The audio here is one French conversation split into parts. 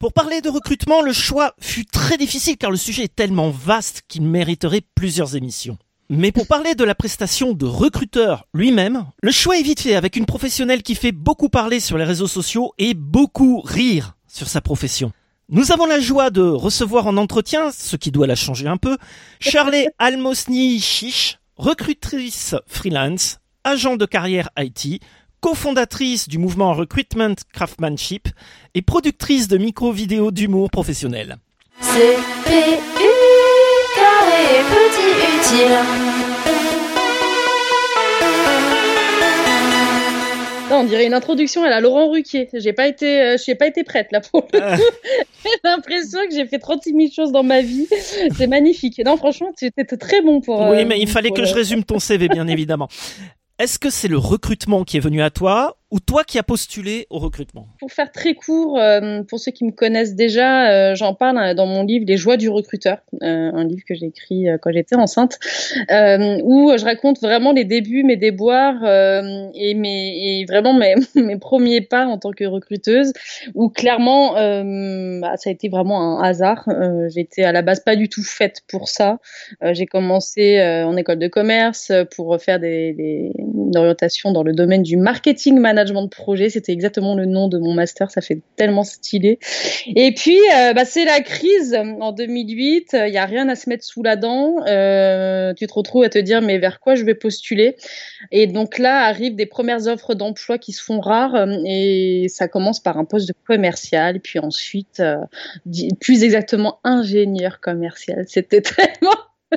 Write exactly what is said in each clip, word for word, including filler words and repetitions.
Pour parler de recrutement, le choix fut très difficile car le sujet est tellement vaste qu'il mériterait plusieurs émissions. Mais pour parler de la prestation de recruteur lui-même, le choix est vite fait avec une professionnelle qui fait beaucoup parler sur les réseaux sociaux et beaucoup rire sur sa profession. Nous avons la joie de recevoir en entretien, ce qui doit la changer un peu, Shirley Almosny-Chiche, recrutrice freelance, agent de carrière I T, cofondatrice du mouvement Recruitment Craftsmanship et productrice de micro-vidéos d'humour professionnel. C P U carré petit utile. Non, on dirait une introduction à la Laurent Ruquier. J'ai pas été, euh, j'ai pas été prête là pour le coup. J'ai l'impression que j'ai fait trente-six mille choses dans ma vie. C'est magnifique. Non, franchement, tu étais très bon pour. Oui, euh, mais il fallait pour que le... je résume ton C V, bien évidemment. Est-ce que c'est le recrutement qui est venu à toi ou toi qui as postulé au recrutement ? Pour faire très court, euh, pour ceux qui me connaissent déjà, euh, j'en parle dans mon livre Les joies du recruteur, euh, un livre que j'ai écrit euh, quand j'étais enceinte, euh, où je raconte vraiment les débuts, mes déboires euh, et, mes, et vraiment mes, mes premiers pas en tant que recruteuse, où clairement, euh, bah, ça a été vraiment un hasard. Euh, j'étais à la base pas du tout faite pour ça. Euh, j'ai commencé euh, en école de commerce pour faire des, des, une orientation dans le domaine du marketing management de projet, c'était exactement le nom de mon master, ça fait tellement stylé. Et puis, euh, bah, c'est la crise en deux mille huit, il euh, n'y a rien à se mettre sous la dent, euh, tu te retrouves à te dire mais vers quoi je vais postuler ? Et donc là arrivent des premières offres d'emploi qui se font rares et ça commence par un poste de commercial, puis ensuite, euh, plus exactement ingénieur commercial. C'était tellement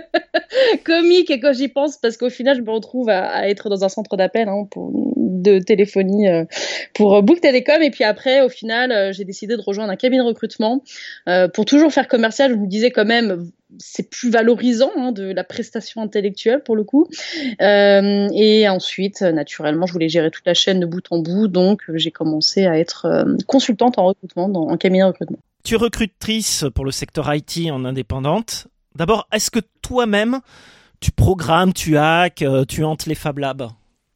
comique et quand j'y pense parce qu'au final je me retrouve à, à être dans un centre d'appel hein, pour, de téléphonie euh, pour Bouygues Télécom et puis après au final euh, j'ai décidé de rejoindre un cabinet de recrutement euh, pour toujours faire commercial. Je me disais quand même c'est plus valorisant hein, de la prestation intellectuelle pour le coup euh, et ensuite naturellement je voulais gérer toute la chaîne de bout en bout donc j'ai commencé à être euh, consultante en recrutement dans un cabinet de recrutement. Tu es recrutrice pour le secteur I T en indépendante. D'abord, est-ce que toi-même, tu programmes, tu hacks, tu hantes les Fab Labs ?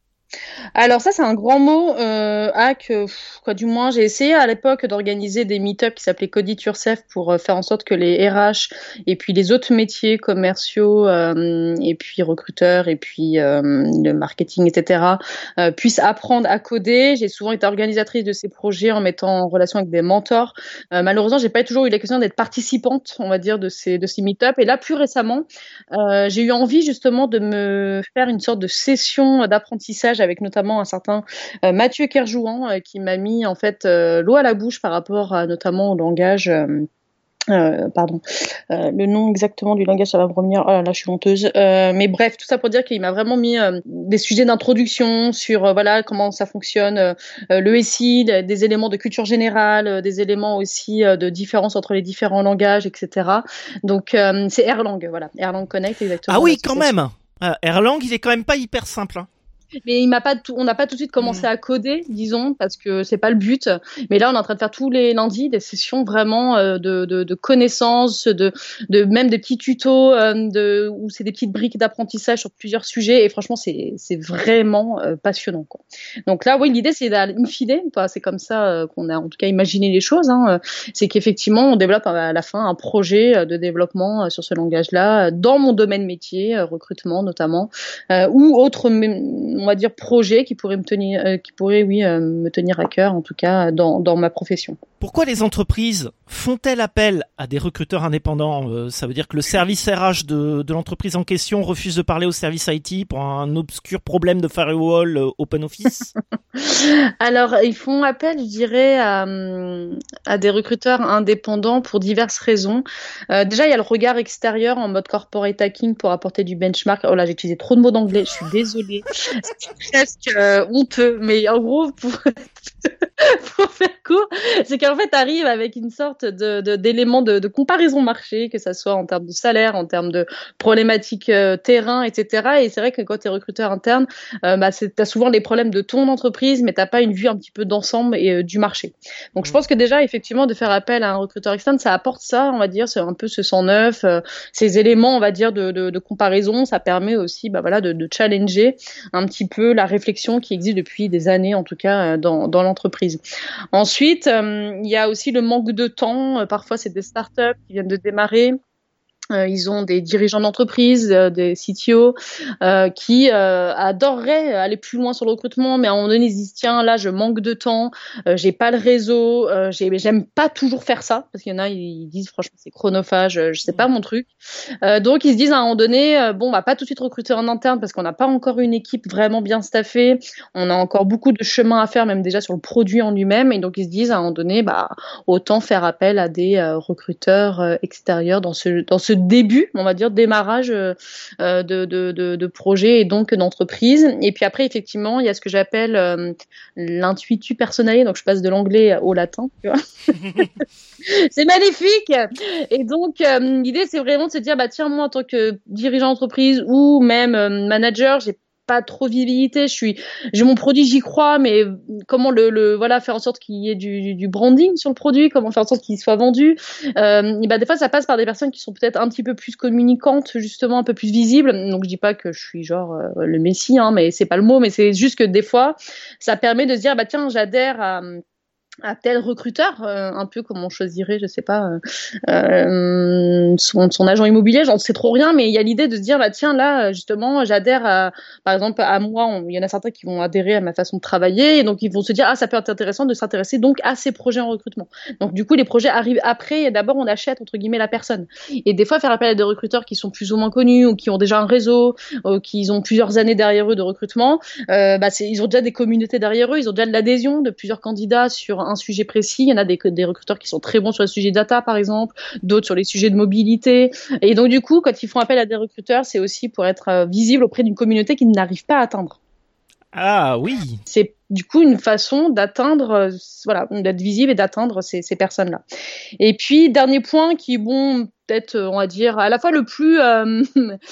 Alors ça c'est un grand mot, euh, hack, euh, quoi du moins j'ai essayé à l'époque d'organiser des meet-up qui s'appelaient Code It Yourself pour euh, faire en sorte que les R H et puis les autres métiers commerciaux euh, et puis recruteurs et puis euh, le marketing et cetera euh, puissent apprendre à coder. J'ai souvent été organisatrice de ces projets en mettant en relation avec des mentors. Euh, malheureusement j'ai pas toujours eu l'occasion d'être participante on va dire de ces de ces meet-up et là plus récemment euh, j'ai eu envie justement de me faire une sorte de session d'apprentissage avec notamment un certain euh, Mathieu Kerjouan euh, qui m'a mis en fait euh, l'eau à la bouche par rapport à, notamment au langage euh, Euh, pardon, euh, le nom exactement du langage, ça va me revenir. Oh là là, je suis honteuse. Euh, mais bref, tout ça pour dire qu'il m'a vraiment mis euh, des sujets d'introduction sur euh, voilà comment ça fonctionne, euh, le S I, des éléments de culture générale, euh, des éléments aussi euh, de différence entre les différents langages, et cetera. Donc euh, c'est Erlang, voilà, Erlang Connect exactement. Ah oui, quand même. Euh, Erlang, il est quand même pas hyper simple. Hein. Mais il m'a pas tout, on n'a pas tout de suite commencé à coder, disons, parce que c'est pas le but. Mais là, on est en train de faire tous les lundis des sessions vraiment euh, de, de, de connaissances, de, de même des petits tutos, euh, de où c'est des petites briques d'apprentissage sur plusieurs sujets. Et franchement, c'est c'est vraiment euh, passionnant, quoi. Donc là, oui, l'idée c'est d'in fine, quoi. C'est comme ça euh, qu'on a en tout cas imaginé les choses. Hein. C'est qu'effectivement, on développe à la fin un projet de développement euh, sur ce langage-là, dans mon domaine métier, euh, recrutement notamment, euh, ou autre. On va dire projet qui pourrait me tenir, euh, qui pourrait oui euh, me tenir à cœur en tout cas dans dans ma profession. Pourquoi les entreprises font-elles appel à des recruteurs indépendants ? euh, Ça veut dire que le service R H de, de l'entreprise en question refuse de parler au service I T pour un obscur problème de firewall euh, OpenOffice ? Alors ils font appel, je dirais, à, à des recruteurs indépendants pour diverses raisons. Euh, déjà il y a le regard extérieur en mode corporate hacking pour apporter du benchmark. Oh là j'ai utilisé trop de mots d'anglais, je suis désolée. C'est presque euh, honteux, mais en gros pour pour faire court, c'est qu'en fait arrive avec une sorte de, de d'éléments de, de comparaison marché, que ça soit en termes de salaire, en termes de problématiques euh, terrain, et cetera. Et c'est vrai que quand tu es recruteur interne, euh, bah tu as souvent des problèmes de ton entreprise, mais t'as pas une vue un petit peu d'ensemble et euh, du marché. Donc mmh. je pense que déjà effectivement de faire appel à un recruteur externe, ça apporte ça, on va dire, c'est un peu ce sang neuf, euh, ces éléments, on va dire de, de, de comparaison, ça permet aussi, bah voilà, de, de challenger un petit petit peu la réflexion qui existe depuis des années, en tout cas, dans, dans l'entreprise. Ensuite, euh, il y a aussi le manque de temps. Parfois, c'est des startups qui viennent de démarrer. Euh, ils ont des dirigeants d'entreprise, euh, des C T O, euh, qui euh, adoreraient aller plus loin sur le recrutement, mais à un moment donné, ils se disent tiens, là, je manque de temps, euh, j'ai pas le réseau, euh, j'ai, j'aime pas toujours faire ça, parce qu'il y en a, ils disent franchement, c'est chronophage, euh, je sais pas mon truc. Euh, donc, ils se disent à un moment donné, euh, bon, on va pas tout de suite recruter en interne parce qu'on n'a pas encore une équipe vraiment bien staffée, on a encore beaucoup de chemin à faire, même déjà sur le produit en lui-même, et donc ils se disent à un moment donné, bah, autant faire appel à des euh, recruteurs euh, extérieurs dans ce dans ce début, on va dire, démarrage euh, de, de, de, de projet et donc d'entreprise. Et puis après, effectivement, il y a ce que j'appelle euh, l'intuitu personnel, donc je passe de l'anglais au latin, tu vois. C'est magnifique. Et donc, euh, l'idée, c'est vraiment de se dire, bah tiens, moi, en tant que dirigeant d'entreprise ou même euh, manager, j'ai pas trop de visibilité, je suis, j'ai mon produit, j'y crois, mais comment le, le, voilà, faire en sorte qu'il y ait du, du branding sur le produit, comment faire en sorte qu'il soit vendu. Euh, et ben des fois, ça passe par des personnes qui sont peut-être un petit peu plus communicantes, justement, un peu plus visibles. Donc, je dis pas que je suis genre euh, le messie, hein, mais c'est pas le mot, mais c'est juste que des fois, ça permet de se dire, bah tiens, j'adhère à à tel recruteur, euh, un peu comme on choisirait, je sais pas, euh, euh, son, son agent immobilier, j'en sais trop rien, mais il y a l'idée de se dire, bah tiens, là, justement, j'adhère à, par exemple, à moi, on, il y en a certains qui vont adhérer à ma façon de travailler, et donc ils vont se dire, ah, ça peut être intéressant de s'intéresser donc à ces projets en recrutement. Donc du coup, les projets arrivent après, et d'abord on achète, entre guillemets, la personne. Et des fois, faire appel à des recruteurs qui sont plus ou moins connus, ou qui ont déjà un réseau, ou qui ont plusieurs années derrière eux de recrutement, euh, bah c'est, ils ont déjà des communautés derrière eux, ils ont déjà de l'adhésion de plusieurs candidats sur un sujet précis. Il y en a des, des recruteurs qui sont très bons sur le sujet data, par exemple, d'autres sur les sujets de mobilité. Et donc, du coup, quand ils font appel à des recruteurs, c'est aussi pour être euh, visible auprès d'une communauté qu'ils n'arrivent pas à atteindre. Ah oui. C'est du coup une façon d'atteindre, euh, voilà, d'être visible et d'atteindre ces, ces personnes-là. Et puis, dernier point qui, bon, peut-être, on va dire, à la fois le plus... Euh,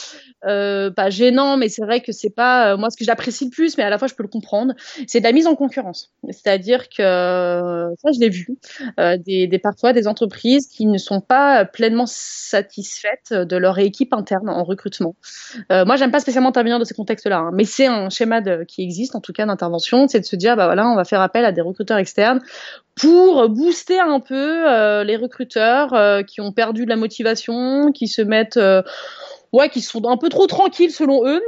Euh, pas gênant, mais c'est vrai que c'est pas euh, moi ce que j'apprécie le plus, mais à la fois je peux le comprendre, c'est de la mise en concurrence. C'est-à-dire que euh, ça je l'ai vu, euh, des, des parfois des entreprises qui ne sont pas pleinement satisfaites de leur équipe interne en recrutement. Euh, moi j'aime pas spécialement intervenir dans ces contextes-là, hein, mais c'est un schéma de, qui existe en tout cas d'intervention, c'est de se dire bah voilà on va faire appel à des recruteurs externes pour booster un peu euh, les recruteurs euh, qui ont perdu de la motivation, qui se mettent euh, ouais, qui sont un peu trop tranquilles selon eux.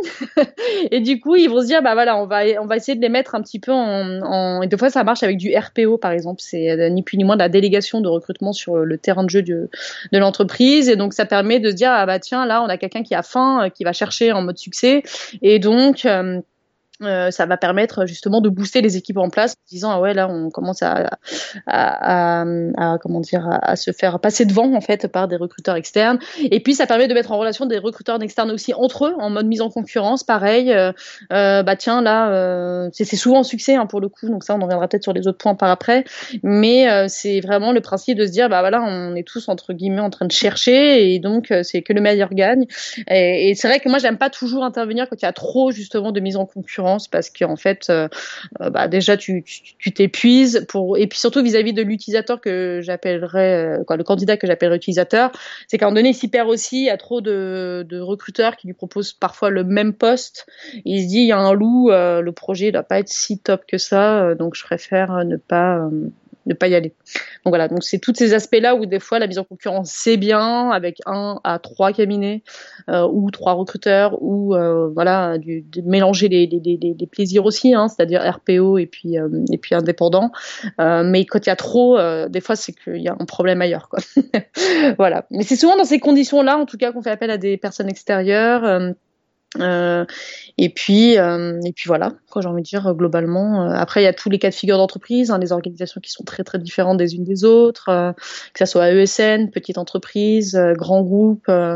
Et du coup, ils vont se dire, bah voilà, on va, on va essayer de les mettre un petit peu en, en... Et des fois, ça marche avec du R P O, par exemple. C'est ni plus ni moins de la délégation de recrutement sur le terrain de jeu de, de l'entreprise. Et donc, ça permet de se dire, ah bah tiens, là, on a quelqu'un qui a faim, qui va chercher en mode succès. Et donc... Euh, Euh, ça va permettre justement de booster les équipes en place, en disant ah ouais là on commence à, à, à, à comment dire à, à se faire passer devant en fait par des recruteurs externes. Et puis ça permet de mettre en relation des recruteurs externes aussi entre eux en mode mise en concurrence. Pareil, euh, euh, bah tiens là euh, c'est, c'est souvent un succès hein, pour le coup. Donc ça on en reviendra peut-être sur les autres points par après. Mais euh, c'est vraiment le principe de se dire bah voilà on est tous entre guillemets en train de chercher et donc euh, c'est que le meilleur gagne. Et, et c'est vrai que moi j'aime pas toujours intervenir quand il y a trop justement de mise en concurrence. Parce qu'en fait, euh, bah déjà tu, tu, tu t'épuises pour et puis surtout vis-à-vis de l'utilisateur que j'appellerais quoi, le candidat que j'appellerais utilisateur, c'est qu'à un moment donné il s'y perd aussi, il y a trop de, de recruteurs qui lui proposent parfois le même poste. Il se dit il y a un loup, euh, le projet doit pas être si top que ça, euh, donc je préfère ne pas euh, ne pas y aller. Donc voilà, donc c'est tous ces aspects-là où des fois la mise en concurrence c'est bien avec un à trois cabinets euh, ou trois recruteurs ou euh, voilà du, de mélanger les, les, les, les plaisirs aussi, hein, c'est-à-dire R P O et puis euh, et puis indépendant. Euh, mais quand il y a trop, euh, des fois c'est qu'il y a un problème ailleurs, quoi. Voilà. Mais c'est souvent dans ces conditions-là, en tout cas, qu'on fait appel à des personnes extérieures. Euh, Euh, et puis euh, et puis voilà quoi j'ai envie de dire globalement. Euh, après il y a tous les cas de figure d'entreprise, hein, des organisations qui sont très très différentes des unes des autres, euh, que ça soit E S N, petite entreprise, euh, grand groupe, euh,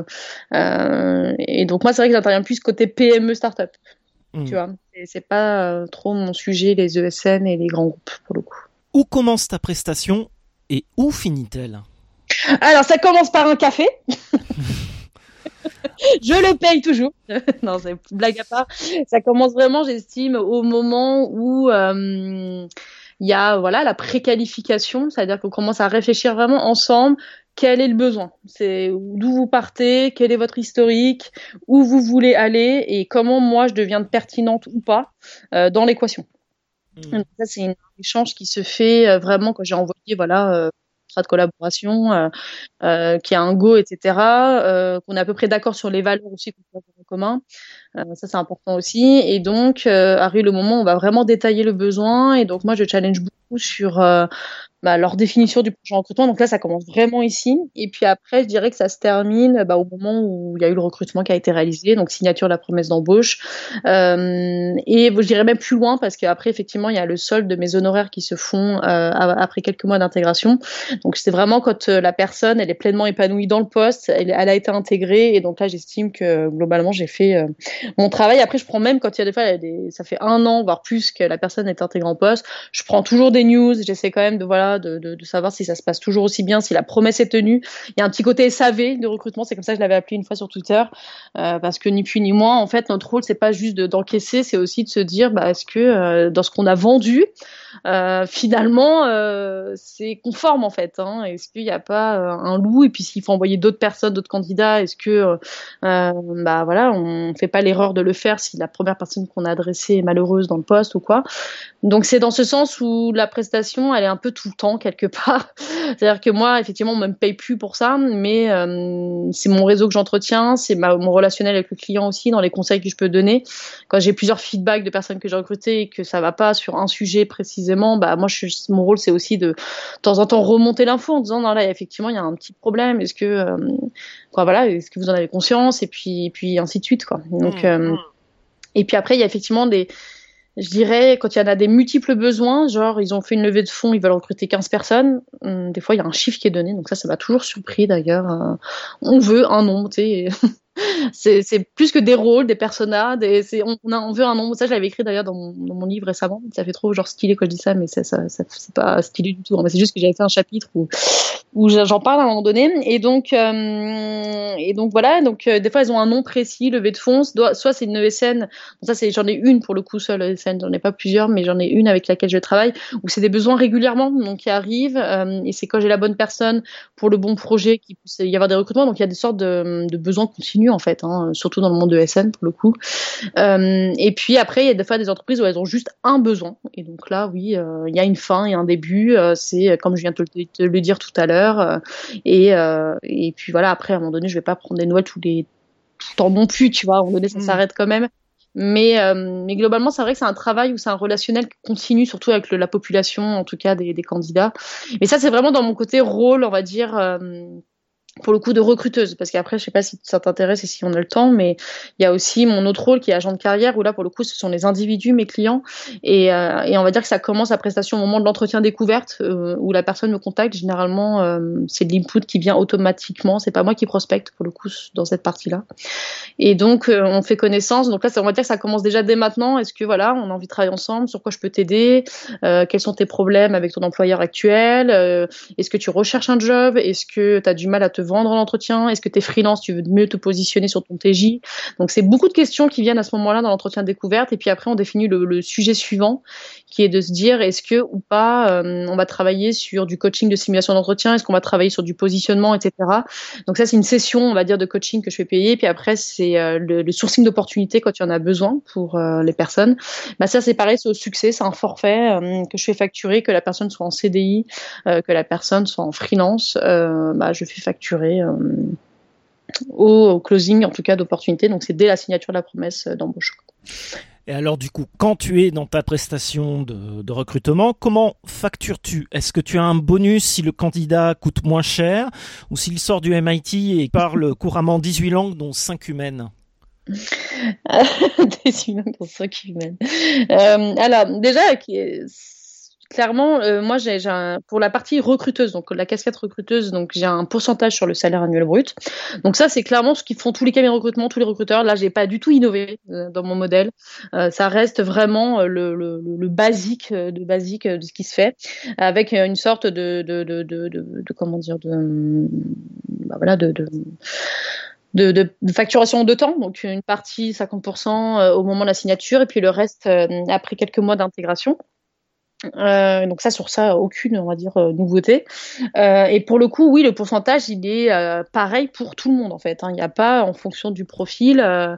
euh, et donc moi c'est vrai que j'interviens plus côté P M E start-up. Mmh. Tu vois, c'est, c'est pas euh, trop mon sujet les E S N et les grands groupes pour le coup. Où commence ta prestation et où finit-elle? Alors ça commence par un café. Je le paye toujours. Non, c'est blague à part. Ça commence vraiment, j'estime, au moment où euh, il y a voilà la préqualification, c'est-à-dire qu'on commence à réfléchir vraiment ensemble. quel est le besoin, c'est d'où vous partez, quel est votre historique, où vous voulez aller et comment moi je deviens pertinente ou pas euh, dans l'équation. Mmh. Donc ça, c'est un échange qui se fait euh, vraiment quand j'ai envoyé voilà euh, contrat de collaboration, euh, euh, qui a un go, et cetera. Euh, qu'on est à peu près d'accord sur les valeurs aussi qu'on peut avoir en commun. Euh, ça, c'est important aussi. Et donc euh, arrive le moment où on va vraiment détailler le besoin. Et donc moi, je challenge beaucoup sur euh, bah, leur définition du projet recrutement. Donc là, ça commence vraiment ici. Et puis après, je dirais que ça se termine bah, au moment où il y a eu le recrutement qui a été réalisé, donc signature de la promesse d'embauche. Euh, et je dirais même plus loin parce qu'après, effectivement, il y a le solde de mes honoraires qui se font euh, après quelques mois d'intégration. Donc c'est vraiment quand euh, la personne, elle est pleinement épanouie dans le poste, elle, elle a été intégrée. Et donc là, j'estime que globalement, j'ai fait euh, mon travail. Après, je prends même quand il y a des fois, il y a des, ça fait un an, voire plus que la personne est intégrée en poste, je prends toujours des news. J'essaie quand même de voilà De, de, de savoir si ça se passe toujours aussi bien, si la promesse est tenue. Il y a un petit côté S A V de recrutement, c'est comme ça que je l'avais appelé une fois sur Twitter, euh, parce que ni plus ni moins, en fait, notre rôle, c'est pas juste de, d'encaisser, c'est aussi de se dire, bah, est-ce que euh, dans ce qu'on a vendu, euh, finalement, euh, c'est conforme en fait. Hein, est-ce qu'il n'y a pas euh, un loup et puis s'il faut envoyer d'autres personnes, d'autres candidats, est-ce que, euh, bah voilà, on fait pas l'erreur de le faire si la première personne qu'on a adressée est malheureuse dans le poste ou quoi. Donc c'est dans ce sens où la prestation, elle est un peu tout le temps quelque part. C'est-à-dire que moi, effectivement, on me paye plus pour ça, mais euh, c'est mon réseau que j'entretiens, c'est ma, mon relationnel avec le client aussi, dans les conseils que je peux donner. Quand j'ai plusieurs feedbacks de personnes que j'ai recrutées et que ça va pas sur un sujet précisément, bah moi, je, mon rôle, c'est aussi de, de temps en temps remonter l'info en disant non là, effectivement, il y a un petit problème. Est-ce que, euh, quoi, voilà, est-ce que vous en avez conscience et puis, et puis ainsi de suite, quoi. Donc, mmh. euh, et puis après, il y a effectivement des Je dirais, quand il y en a des multiples besoins, genre ils ont fait une levée de fonds, ils veulent recruter quinze personnes, hum, des fois il y a un chiffre qui est donné, donc ça, ça m'a toujours surpris d'ailleurs. Euh, on veut un nombre, tu sais. c'est, c'est plus que des rôles, des personnages, des, c'est, on, on, a, on veut un nombre. Ça, je l'avais écrit d'ailleurs dans mon, dans mon livre récemment. Ça fait trop genre stylé quand je dis ça, mais ça, ça, ça, c'est pas stylé du tout. Hein, mais c'est juste que j'avais fait un chapitre où, où j'en parle à un moment donné. Et donc, euh, et donc voilà. Donc euh, des fois, elles ont un nom précis, levée de fonds. Soit c'est une E S N. Bon, ça, c'est, j'en ai une pour le coup seule E S N. J'en ai pas plusieurs, mais j'en ai une avec laquelle je travaille où c'est des besoins régulièrement, donc qui arrivent. Euh, et c'est quand j'ai la bonne personne pour le bon projet qu'il puisse y avoir des recrutements. Donc il y a des sortes de, de besoins continus en fait, hein, surtout dans le monde de S N pour le coup. Euh, et puis après, il y a des fois des entreprises où elles ont juste un besoin. Et donc là, oui, euh, il y a une fin et un début. Euh, c'est comme je viens de te, te le dire tout à l'heure. Euh, et, euh, et puis voilà, après, à un moment donné, je vais pas prendre des nouvelles tous les tout le temps non plus, tu vois. À un moment donné, ça mmh. s'arrête quand même. Mais, euh, mais globalement, c'est vrai que c'est un travail où c'est un relationnel continu, surtout avec le, la population, en tout cas des, des candidats. Mais ça, c'est vraiment dans mon côté rôle, on va dire. Euh, pour le coup de recruteuse, parce qu'après, je sais pas si ça t'intéresse et si on a le temps, mais il y a aussi mon autre rôle qui est agent de carrière, où là, pour le coup, ce sont les individus, mes clients, et, euh, et on va dire que ça commence la prestation au moment de l'entretien découverte, euh, où la personne me contacte. Généralement, euh, c'est de l'input qui vient automatiquement, c'est pas moi qui prospecte, pour le coup, dans cette partie-là. Et donc, euh, on fait connaissance. Donc là, ça, on va dire que ça commence déjà dès maintenant. Est-ce que, voilà, on a envie de travailler ensemble, sur quoi je peux t'aider, euh, quels sont tes problèmes avec ton employeur actuel, euh, est-ce que tu recherches un job, est-ce que tu as du mal à te vendre l'entretien, est-ce que tu es freelance, tu veux mieux te positionner sur ton T J. Donc c'est beaucoup de questions qui viennent à ce moment-là dans l'entretien de découverte, et puis après on définit le, le sujet suivant, qui est de se dire est-ce que ou pas euh, on va travailler sur du coaching de simulation d'entretien, est-ce qu'on va travailler sur du positionnement, et cetera. Donc ça c'est une session, on va dire, de coaching que je fais payer, puis après c'est euh, le, le sourcing d'opportunités quand il y en a besoin pour euh, les personnes. Bah ça c'est pareil, c'est au succès, c'est un forfait euh, que je fais facturer, que la personne soit en C D I, euh, que la personne soit en freelance, euh, bah je fais facturer Euh, au, au closing en tout cas d'opportunité, donc c'est dès la signature de la promesse d'embauche. Et alors du coup, quand tu es dans ta prestation de, de recrutement, comment factures-tu ? Est-ce que tu as un bonus si le candidat coûte moins cher, ou s'il sort du M I T et parle couramment dix-huit langues dont cinq humaines ? dix-huit langues dont cinq humaines. Euh, alors déjà, qui est clairement, euh, moi, j'ai, j'ai un, pour la partie recruteuse, donc la casquette recruteuse, donc j'ai un pourcentage sur le salaire annuel brut. Donc ça, c'est clairement ce qu'ils font tous les cabinets de recrutement, tous les recruteurs. Là, j'ai pas du tout innové euh, dans mon modèle. Euh, ça reste vraiment le, le, le basique de basique de ce qui se fait, avec une sorte de de de de, de, de comment dire de bah voilà de, de De, de, de facturation de temps, donc une partie cinquante pour cent au moment de la signature, et puis le reste euh, après quelques mois d'intégration. Euh, donc ça, sur ça, aucune, on va dire, euh, nouveauté. Euh, et pour le coup, oui, le pourcentage, il est euh, pareil pour tout le monde, en fait. Hein. Il n'y a pas, en fonction du profil, euh,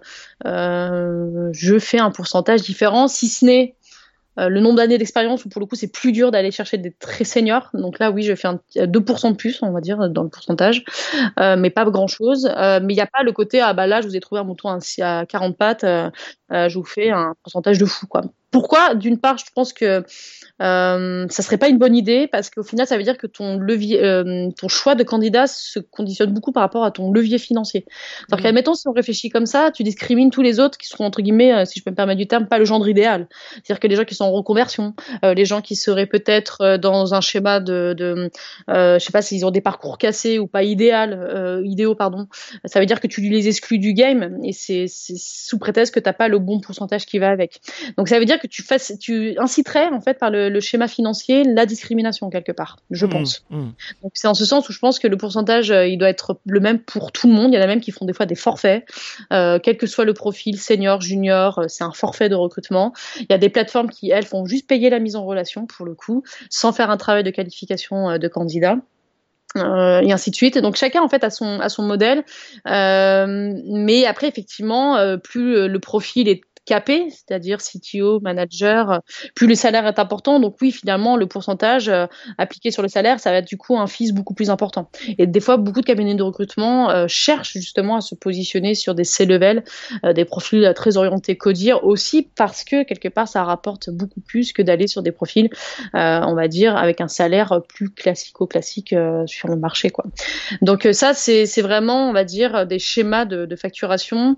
euh, je fais un pourcentage différent, si ce n'est euh, le nombre d'années d'expérience, où pour le coup, c'est plus dur d'aller chercher des très seniors. Donc là, oui, je fais un, deux pour cent de plus, on va dire, dans le pourcentage, euh, mais pas grand-chose. Euh, mais il n'y a pas le côté, ah bah là, je vous ai trouvé un mouton à, à quarante pattes, euh, euh, je vous fais un pourcentage de fou, quoi. Pourquoi? D'une part, je pense que Euh, ça serait pas une bonne idée parce qu'au final, ça veut dire que ton levier, euh, ton choix de candidat se conditionne beaucoup par rapport à ton levier financier. Alors mmh. qu'admettons, si on réfléchit comme ça, tu discrimines tous les autres qui seront entre guillemets, euh, si je peux me permettre du terme, pas le gendre idéal. C'est-à-dire que les gens qui sont en reconversion, euh, les gens qui seraient peut-être euh, dans un schéma de, de euh, je sais pas s'ils ont des parcours cassés ou pas idéal, euh, idéaux, pardon. Ça veut dire que tu les exclus du game et c'est, c'est sous prétexte que t'as pas le bon pourcentage qui va avec. Donc ça veut dire que tu fasses, tu inciterais en fait par le le schéma financier, la discrimination quelque part, je mmh, pense. Mmh. Donc c'est en ce sens où je pense que le pourcentage, euh, il doit être le même pour tout le monde. Il y en a même qui font des fois des forfaits, euh, quel que soit le profil, senior, junior, euh, c'est un forfait de recrutement. Il y a des plateformes qui, elles, font juste payer la mise en relation, pour le coup, sans faire un travail de qualification euh, de candidat. Euh, et ainsi de suite. Et donc chacun en fait a son a son modèle, euh, mais après effectivement, euh, plus le profil est capé, c'est-à-dire C T O, manager, plus le salaire est important. Donc oui, finalement, le pourcentage euh, appliqué sur le salaire, ça va être du coup un fils beaucoup plus important. Et des fois, beaucoup de cabinets de recrutement euh, cherchent justement à se positionner sur des C-level, euh, des profils très orientés codir aussi parce que quelque part, ça rapporte beaucoup plus que d'aller sur des profils, euh, on va dire, avec un salaire plus classico-classique euh, sur le marché, quoi. Donc euh, ça, c'est, c'est vraiment, on va dire, des schémas de, de facturation.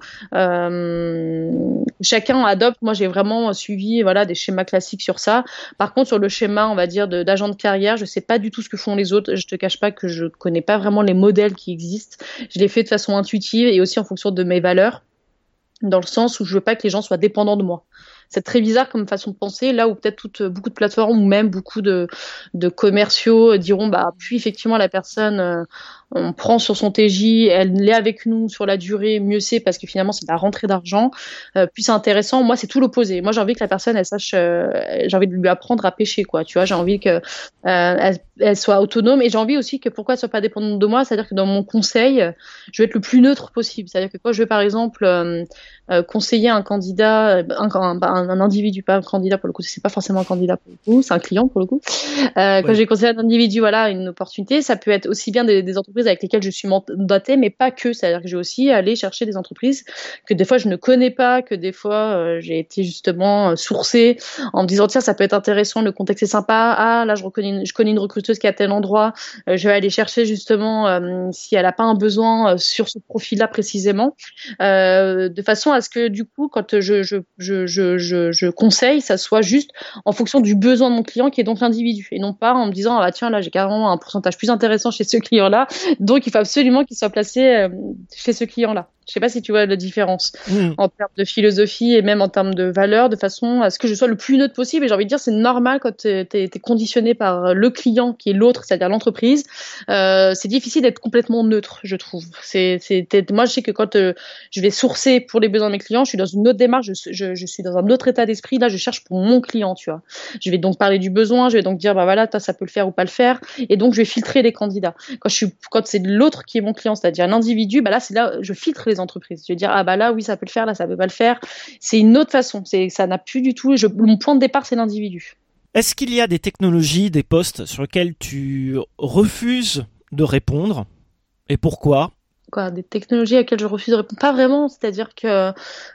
Euh, chaque Chacun adopte. Moi, j'ai vraiment suivi voilà des schémas classiques sur ça. Par contre, sur le schéma, on va dire de, d'agent de carrière, je sais pas du tout ce que font les autres. Je te cache pas que je connais pas vraiment les modèles qui existent. Je l'ai fait de façon intuitive et aussi en fonction de mes valeurs, dans le sens où je veux pas que les gens soient dépendants de moi. C'est très bizarre comme façon de penser, là où peut-être toutes, beaucoup de plateformes ou même beaucoup de, de commerciaux diront bah puis effectivement la personne euh, on prend sur son T J, elle est avec nous sur la durée, mieux c'est parce que finalement c'est de la rentrée d'argent, euh, puis c'est intéressant. Moi c'est tout l'opposé. Moi j'ai envie que la personne elle sache, euh, j'ai envie de lui apprendre à pêcher, quoi. Tu vois, j'ai envie que euh, elle, elle soit autonome et j'ai envie aussi que pourquoi elle soit pas dépendante de moi, c'est-à-dire que dans mon conseil, je vais être le plus neutre possible. C'est-à-dire que quand je vais par exemple euh, euh, conseiller un candidat, un, un, un individu, pas un candidat pour le coup, c'est pas forcément un candidat pour le coup, c'est un client pour le coup. Euh, quand oui. j'ai conseillé un individu, voilà, une opportunité, ça peut être aussi bien des, des entreprises avec lesquelles je suis mandatée, mais pas que. C'est-à-dire que j'ai aussi allé chercher des entreprises que des fois je ne connais pas, que des fois euh, j'ai été justement euh, sourcée en me disant tiens ça peut être intéressant, le contexte est sympa. Ah là je reconnais, une, je connais une recruteuse qui est à tel endroit. Euh, je vais aller chercher justement euh, si elle a pas un besoin euh, sur ce profil-là précisément, euh, de façon à ce que du coup quand je je je je je, je conseille, ça soit juste en fonction du besoin de mon client qui est donc l'individu et non pas en me disant ah bah tiens là j'ai carrément un pourcentage plus intéressant chez ce client-là. Donc, il faut absolument qu'il soit placé euh, chez ce client-là. Je sais pas si tu vois la différence mmh. en termes de philosophie et même en termes de valeur, de façon à ce que je sois le plus neutre possible. Et j'ai envie de dire, c'est normal quand t'es, t'es, t'es conditionné par le client qui est l'autre, c'est-à-dire l'entreprise. Euh, c'est difficile d'être complètement neutre, je trouve. C'est, c'est, moi, je sais que quand euh, je vais sourcer pour les besoins de mes clients, je suis dans une autre démarche, je, je, je suis dans un autre état d'esprit. Là, je cherche pour mon client, tu vois. Je vais donc parler du besoin, je vais donc dire, bah voilà, toi, ça peut le faire ou pas le faire. Et donc, je vais filtrer les candidats. Quand je suis, quand c'est l'autre qui est mon client, c'est-à-dire l'individu, bah là, c'est là, je filtre les entreprises. Je vais dire ah bah là oui ça peut le faire, là ça peut pas le faire. C'est une autre façon. C'est ça n'a plus du tout. Je, mon point de départ c'est l'individu. Est-ce qu'il y a des technologies, des postes sur lesquels tu refuses de répondre et pourquoi? Quoi, des technologies à lesquelles je refuse de répondre? Pas vraiment. C'est-à-dire que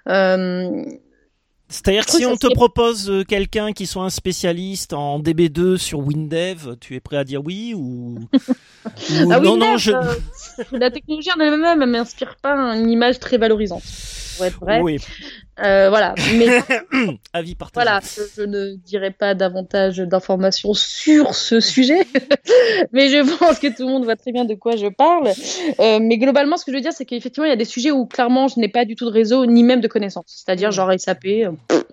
euh, C'est-à-dire que si on te serait... propose quelqu'un qui soit un spécialiste en D B deux sur WinDev, tu es prêt à dire oui ou, ou ah, non, WinDev, non, je... euh, la technologie en elle-même ne m'inspire pas une image très valorisante, pour être vrai. Oui. Euh, voilà. Mais avis partagé. Voilà, je, je ne dirai pas davantage d'informations sur ce sujet, mais je pense que tout le monde voit très bien de quoi je parle. Euh, mais globalement, ce que je veux dire, c'est qu'effectivement, il y a des sujets où clairement, je n'ai pas du tout de réseau ni même de connaissances. C'est-à-dire genre S A P. Euh,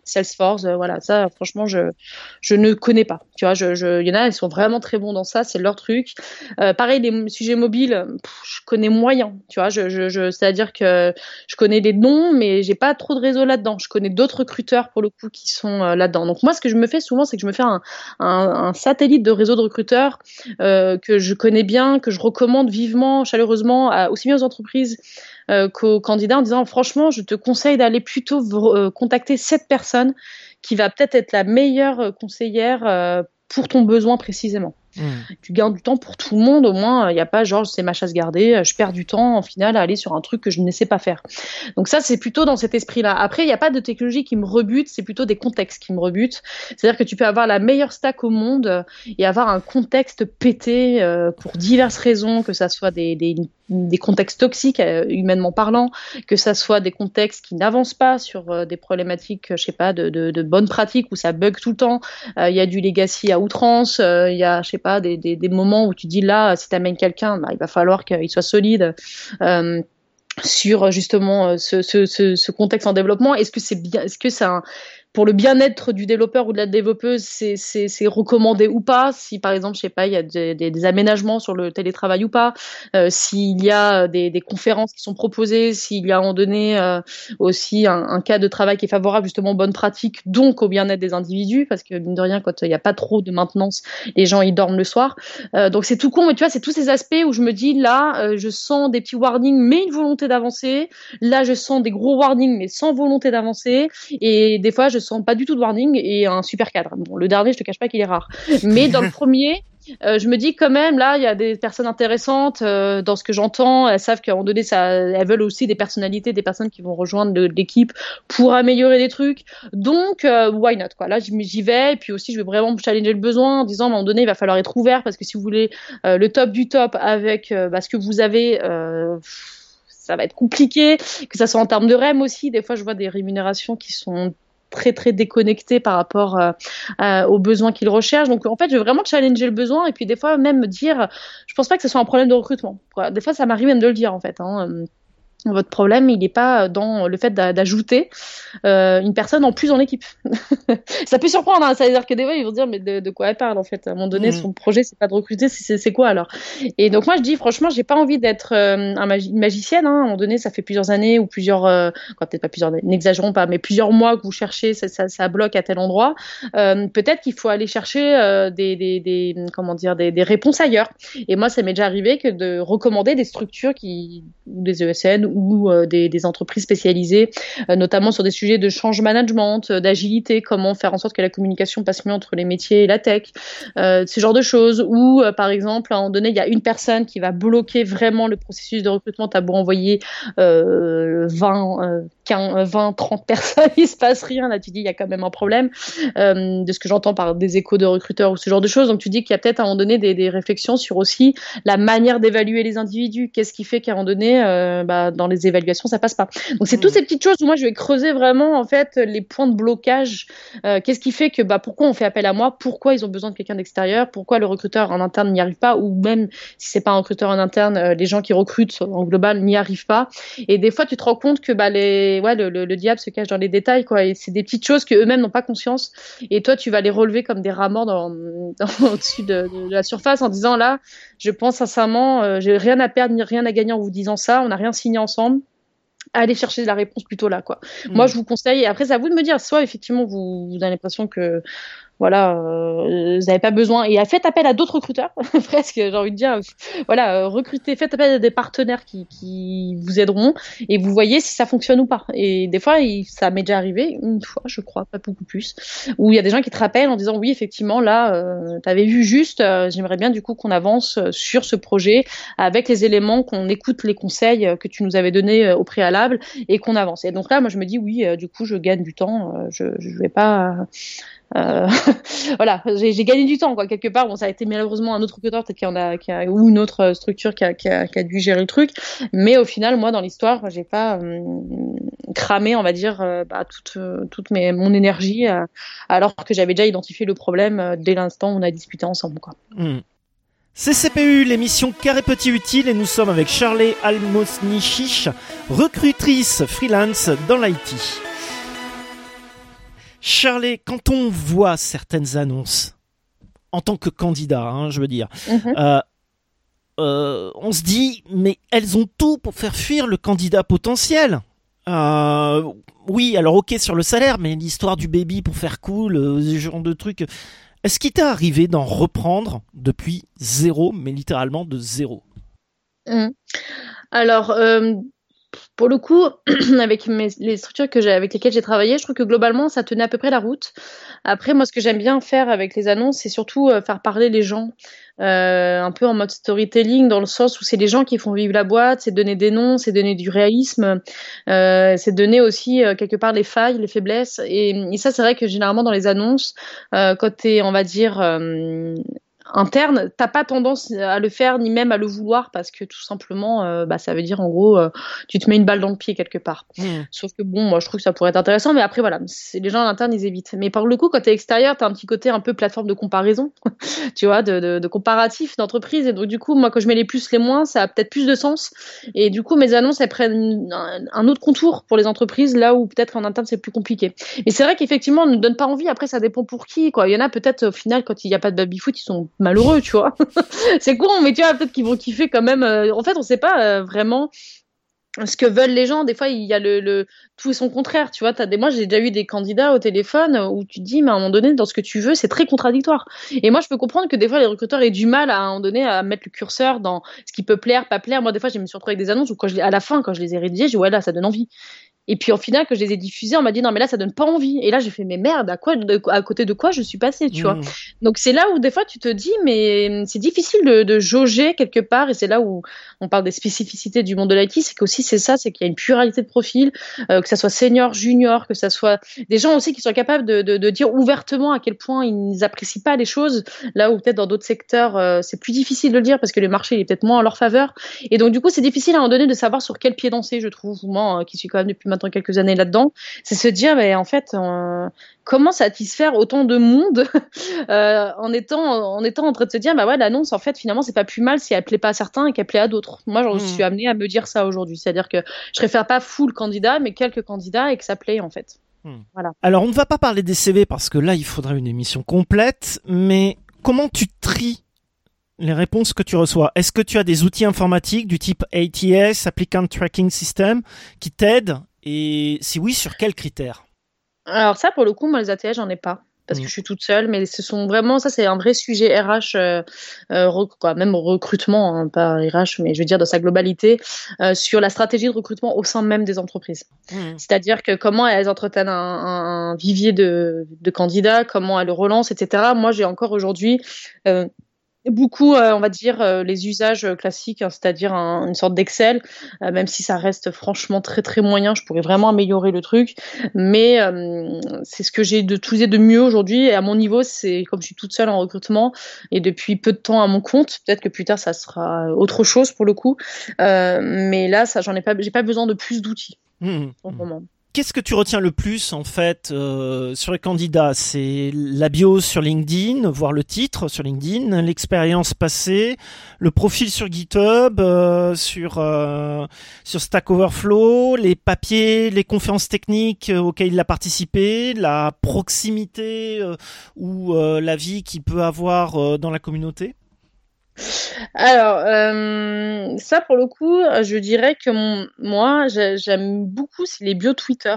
Salesforce, euh, voilà, ça, franchement, je, je ne connais pas. Tu vois, je, je, il y en a, ils sont vraiment très bons dans ça, c'est leur truc. Euh, pareil, les sujets mobiles, pff, je connais moyen. Tu vois, je, je, je, c'est-à-dire que je connais les noms, mais j'ai pas trop de réseau là-dedans. Je connais d'autres recruteurs pour le coup qui sont euh, là-dedans. Donc moi, ce que je me fais souvent, c'est que je me fais un, un, un satellite de réseau de recruteurs euh, que je connais bien, que je recommande vivement, chaleureusement, à, aussi bien aux entreprises euh, qu'aux candidats, en disant franchement, je te conseille d'aller plutôt euh, contacter cette personne qui va peut-être être la meilleure conseillère euh, pour ton besoin précisément. Mmh. Tu gagnes du temps pour tout le monde, au moins il n'y a pas genre c'est ma chasse gardée, je perds du temps en final à aller sur un truc que je ne sais pas faire. Donc ça c'est plutôt dans cet esprit-là. Après il n'y a pas de technologie qui me rebute, c'est plutôt des contextes qui me rebutent. C'est-à-dire que tu peux avoir la meilleure stack au monde et avoir un contexte pété euh, pour diverses raisons, que ça soit des, des, des contextes toxiques euh, humainement parlant, que ça soit des contextes qui n'avancent pas sur euh, des problématiques, je sais pas, de, de, de bonnes pratiques où ça bug tout le temps. Il euh, y a du legacy à outrance, il euh, y a je sais pas des, des, des moments où tu dis là si tu amènes quelqu'un bah, il va falloir qu'il soit solide euh, sur justement ce, ce, ce, ce contexte en développement. Est-ce que c'est bien, est-ce que c'est un pour le bien-être du développeur ou de la développeuse, c'est, c'est, c'est recommandé ou pas? Si par exemple, je sais pas, il y a des, des, des aménagements sur le télétravail ou pas? Euh, s'il y a des, des conférences qui sont proposées, s'il y a à un moment donné euh, aussi un, un cas de travail qui est favorable justement aux bonnes pratiques, donc au bien-être des individus, parce que mine de rien, quand il n'y a pas trop de maintenance, les gens ils dorment le soir. Euh, donc c'est tout con, mais tu vois, c'est tous ces aspects où je me dis là, euh, je sens des petits warnings, mais une volonté d'avancer. Là, je sens des gros warnings, mais sans volonté d'avancer. Et des fois, je sens pas du tout de warning et un super cadre. Bon, le dernier, je te cache pas qu'il est rare. Mais dans le premier, euh, je me dis quand même, là, il y a des personnes intéressantes euh, dans ce que j'entends. Elles savent qu'à un moment donné, ça, elles veulent aussi des personnalités, des personnes qui vont rejoindre le, l'équipe pour améliorer des trucs. Donc, euh, why not, quoi. Là, j'y vais. Et puis aussi, je vais vraiment challenger le besoin en disant, à un moment donné, il va falloir être ouvert parce que si vous voulez euh, le top du top avec euh, bah, ce que vous avez, euh, ça va être compliqué. Que ça soit en termes de R E M aussi. Des fois, je vois des rémunérations qui sont très très déconnecté par rapport euh, euh, aux besoins qu'ils recherchent. Donc en fait, je vais vraiment challenger le besoin et puis des fois même me dire, je pense pas que ce soit un problème de recrutement, quoi. Des fois, ça m'arrive même de le dire en fait. Hein. Votre problème, il n'est pas dans le fait d'ajouter euh, une personne en plus dans l'équipe. Ça peut surprendre, hein, ça veut dire que des fois, ils vont se dire, mais de, de quoi elle parle, en fait. À un moment donné, mmh. son projet, c'est pas de recruter, c'est, c'est quoi, alors? Et donc, moi, je dis, franchement, j'ai pas envie d'être euh, un magi- une magicienne, hein. À un moment donné, ça fait plusieurs années ou plusieurs, euh, quoi, peut-être pas plusieurs années, n'exagérons pas, mais plusieurs mois que vous cherchez, ça, ça, ça bloque à tel endroit. Euh, peut-être qu'il faut aller chercher euh, des, des, des, comment dire, des, des réponses ailleurs. Et moi, ça m'est déjà arrivé que de recommander des structures qui, ou des E S N, ou euh, des, des entreprises spécialisées, euh, notamment sur des sujets de change management, euh, d'agilité, comment faire en sorte que la communication passe mieux entre les métiers et la tech, euh, ce genre de choses, ou euh, par exemple, à un moment donné, il y a une personne qui va bloquer vraiment le processus de recrutement, t'as beau envoyer euh, vingt, euh, quinze, vingt, trente personnes, il se passe rien, là tu dis, il y a quand même un problème, euh, de ce que j'entends par des échos de recruteurs ou ce genre de choses, donc tu dis qu'il y a peut-être à un moment donné des, des réflexions sur aussi la manière d'évaluer les individus, qu'est-ce qui fait qu'à un moment donné, euh, bah, dans les évaluations, ça passe pas. Donc c'est mmh. toutes ces petites choses où moi je vais creuser vraiment en fait les points de blocage. Euh, qu'est-ce qui fait que bah pourquoi on fait appel à moi, pourquoi ils ont besoin de quelqu'un d'extérieur, pourquoi le recruteur en interne n'y arrive pas, ou même si c'est pas un recruteur en interne, euh, les gens qui recrutent en global n'y arrivent pas. Et des fois tu te rends compte que bah les ouais le, le, le diable se cache dans les détails, quoi. Et c'est des petites choses que eux-mêmes n'ont pas conscience. Et toi tu vas les relever comme des rats morts dans, dans au-dessus de, de, de la surface en disant là je pense sincèrement euh, j'ai rien à perdre ni rien à gagner en vous disant ça, on n'a rien signé ensemble. Aller chercher la réponse plutôt là, quoi. Mmh. Moi, je vous conseille, et après, c'est à vous de me dire, soit effectivement, vous, vous avez l'impression que, voilà, euh, vous n'avez pas besoin, et faites appel à d'autres recruteurs, presque, j'ai envie de dire, voilà, euh, recrutez, faites appel à des partenaires qui, qui vous aideront, et vous voyez si ça fonctionne ou pas. Et des fois, il, ça m'est déjà arrivé, une fois, je crois, pas beaucoup plus, où il y a des gens qui te rappellent en disant, oui, effectivement, là, euh, t'avais vu juste, euh, j'aimerais bien, du coup, qu'on avance sur ce projet, avec les éléments, qu'on écoute les conseils que tu nous avais donnés au préalable, et qu'on avance. Et donc là, moi, je me dis, oui, euh, du coup, je gagne du temps, euh, je, je vais pas... Euh, voilà, j'ai, j'ai gagné du temps, quoi, quelque part. Bon, ça a été malheureusement un autre recruteur, peut-être qu'il y en a, qui a, ou une autre structure qui a, qui, a, qui a dû gérer le truc. Mais au final, moi, dans l'histoire, j'ai pas euh, cramé, on va dire, euh, bah, toute, euh, toute mes, mon énergie, euh, alors que j'avais déjà identifié le problème euh, dès l'instant où on a discuté ensemble, quoi. Mmh. C C P U, l'émission Carré Petit Utile, et nous sommes avec Charley Almosnichich, recrutrice freelance dans l'I T. Shirley, quand on voit certaines annonces, en tant que candidat, hein, je veux dire, Mhm. euh, euh, on se dit, mais elles ont tout pour faire fuir le candidat potentiel. Euh, oui, alors ok sur le salaire, mais l'histoire du baby pour faire cool, euh, ce genre de trucs. Est-ce qu'il t'est arrivé d'en reprendre depuis zéro, mais littéralement de zéro? Mhm. Alors, euh, pour le coup, avec mes, les structures que j'ai, avec lesquelles j'ai travaillé, je trouve que globalement, ça tenait à peu près la route. Après, moi, ce que j'aime bien faire avec les annonces, c'est surtout euh, faire parler les gens, euh, un peu en mode storytelling, dans le sens où c'est les gens qui font vivre la boîte, c'est donner des noms, c'est donner du réalisme, euh, c'est donner aussi euh, quelque part les failles, les faiblesses. Et, et ça, c'est vrai que généralement dans les annonces, euh, quand t'es, on va dire, euh, interne, t'as pas tendance à le faire ni même à le vouloir parce que tout simplement, euh, bah, ça veut dire en gros, euh, tu te mets une balle dans le pied quelque part. Mmh. Sauf que bon, moi je trouve que ça pourrait être intéressant, mais après voilà, c'est, les gens à l'interne ils évitent. Mais par le coup, quand t'es extérieur, t'as un petit côté un peu plateforme de comparaison, tu vois, de, de, de comparatif d'entreprise. Et donc du coup, moi quand je mets les plus, les moins, ça a peut-être plus de sens. Et du coup, mes annonces elles prennent une- un, un autre contour pour les entreprises, là où peut-être qu'en interne c'est plus compliqué. Mais c'est vrai qu'effectivement, on ne donne pas envie. Après, ça dépend pour qui, quoi. Il y en a peut-être au final quand il n'y a pas de baby foot, ils sont malheureux, tu vois. C'est con, mais tu vois, peut-être qu'ils vont kiffer quand même. euh, En fait, on sait pas euh, vraiment ce que veulent les gens. Des fois, il y a le, le tout et son contraire, tu vois. T'as des, moi, j'ai déjà eu des candidats au téléphone où tu te dis, mais à un moment donné, dans ce que tu veux, c'est très contradictoire. Et moi, je peux comprendre que des fois, les recruteurs aient du mal à, à un moment donné à mettre le curseur dans ce qui peut plaire, pas plaire. Moi, des fois, je me suis retrouvée avec des annonces où, quand je, les- à la fin, quand je les ai rédigées, j'ai dit, ouais, là, ça donne envie. Et puis, au final, que je les ai diffusées, on m'a dit, non, mais là, ça donne pas envie. Et là, j'ai fait, mais merde, à quoi, de- à côté de quoi je suis passée, tu vois. Mmh. Donc, c'est là où, des fois, tu te dis, mais c'est difficile de, de jauger quelque part. Et c'est là où on parle des spécificités du monde de l'I T. C'est qu'aussi, c'est ça, c'est qu'il y a une pluralité de profils, euh, que ça soit senior, junior, que ça soit des gens aussi qui soient capables de, de, de dire ouvertement à quel point ils apprécient pas les choses. Là où peut-être dans d'autres secteurs, euh, c'est plus difficile de le dire parce que le marché il est peut-être moins en leur faveur. Et donc, du coup, c'est difficile à un moment donné de savoir sur quel pied danser, je trouve, moi, euh, qui suis quand même depuis maintenant quelques années là-dedans. C'est se dire, mais en fait, euh, comment satisfaire autant de monde euh, en étant en étant en train de se dire, bah ouais, l'annonce, en fait, finalement, c'est pas plus mal si elle plaît pas à certains et qu'elle plaît à d'autres. Moi, j'en Mmh. suis amenée à me dire ça aujourd'hui. C'est-à-dire que je préfère pas full candidat, mais quelques candidats et que ça plaît, en fait. Mmh. Voilà. Alors, on ne va pas parler des C V parce que là, il faudrait une émission complète, mais comment tu tries les réponses que tu reçois? Est-ce que tu as des outils informatiques du type A T S, Applicant Tracking System, qui t'aident? Et si oui, sur quels critères? Alors ça, pour le coup, moi, les A T S, j'en ai pas. Parce Mmh. que je suis toute seule, mais ce sont vraiment, ça c'est un vrai sujet R H, euh, euh, rec- quoi, même recrutement, hein, pas R H, mais je veux dire dans sa globalité, euh, sur la stratégie de recrutement au sein même des entreprises. Mmh. C'est-à-dire que comment elles entretiennent un, un, un vivier de, de candidats, comment elles le relancent, et cetera. Moi, j'ai encore aujourd'hui euh, beaucoup, euh, on va dire, euh, les usages euh, classiques, hein, c'est-à-dire un- une sorte d'Excel, euh, même si ça reste franchement très très moyen, je pourrais vraiment améliorer le truc, mais euh, c'est ce que j'ai de tout de mieux aujourd'hui, et à mon niveau, c'est comme je suis toute seule en recrutement, et depuis peu de temps à mon compte, peut-être que plus tard ça sera autre chose pour le coup, euh, mais là, ça, j'en ai pas, j'ai pas besoin de plus d'outils, Mmh. pour le moment. Qu'est-ce que tu retiens le plus en fait euh, sur les candidats? C'est la bio sur LinkedIn, voir le titre sur LinkedIn, l'expérience passée, le profil sur GitHub, euh, sur euh, sur Stack Overflow, les papiers, les conférences techniques euh, auxquelles il a participé, la proximité euh, ou euh, la vie qu'il peut avoir euh, dans la communauté. Alors, euh, ça pour le coup, je dirais que mon, moi, j'ai- j'aime beaucoup c'est les bios Twitter.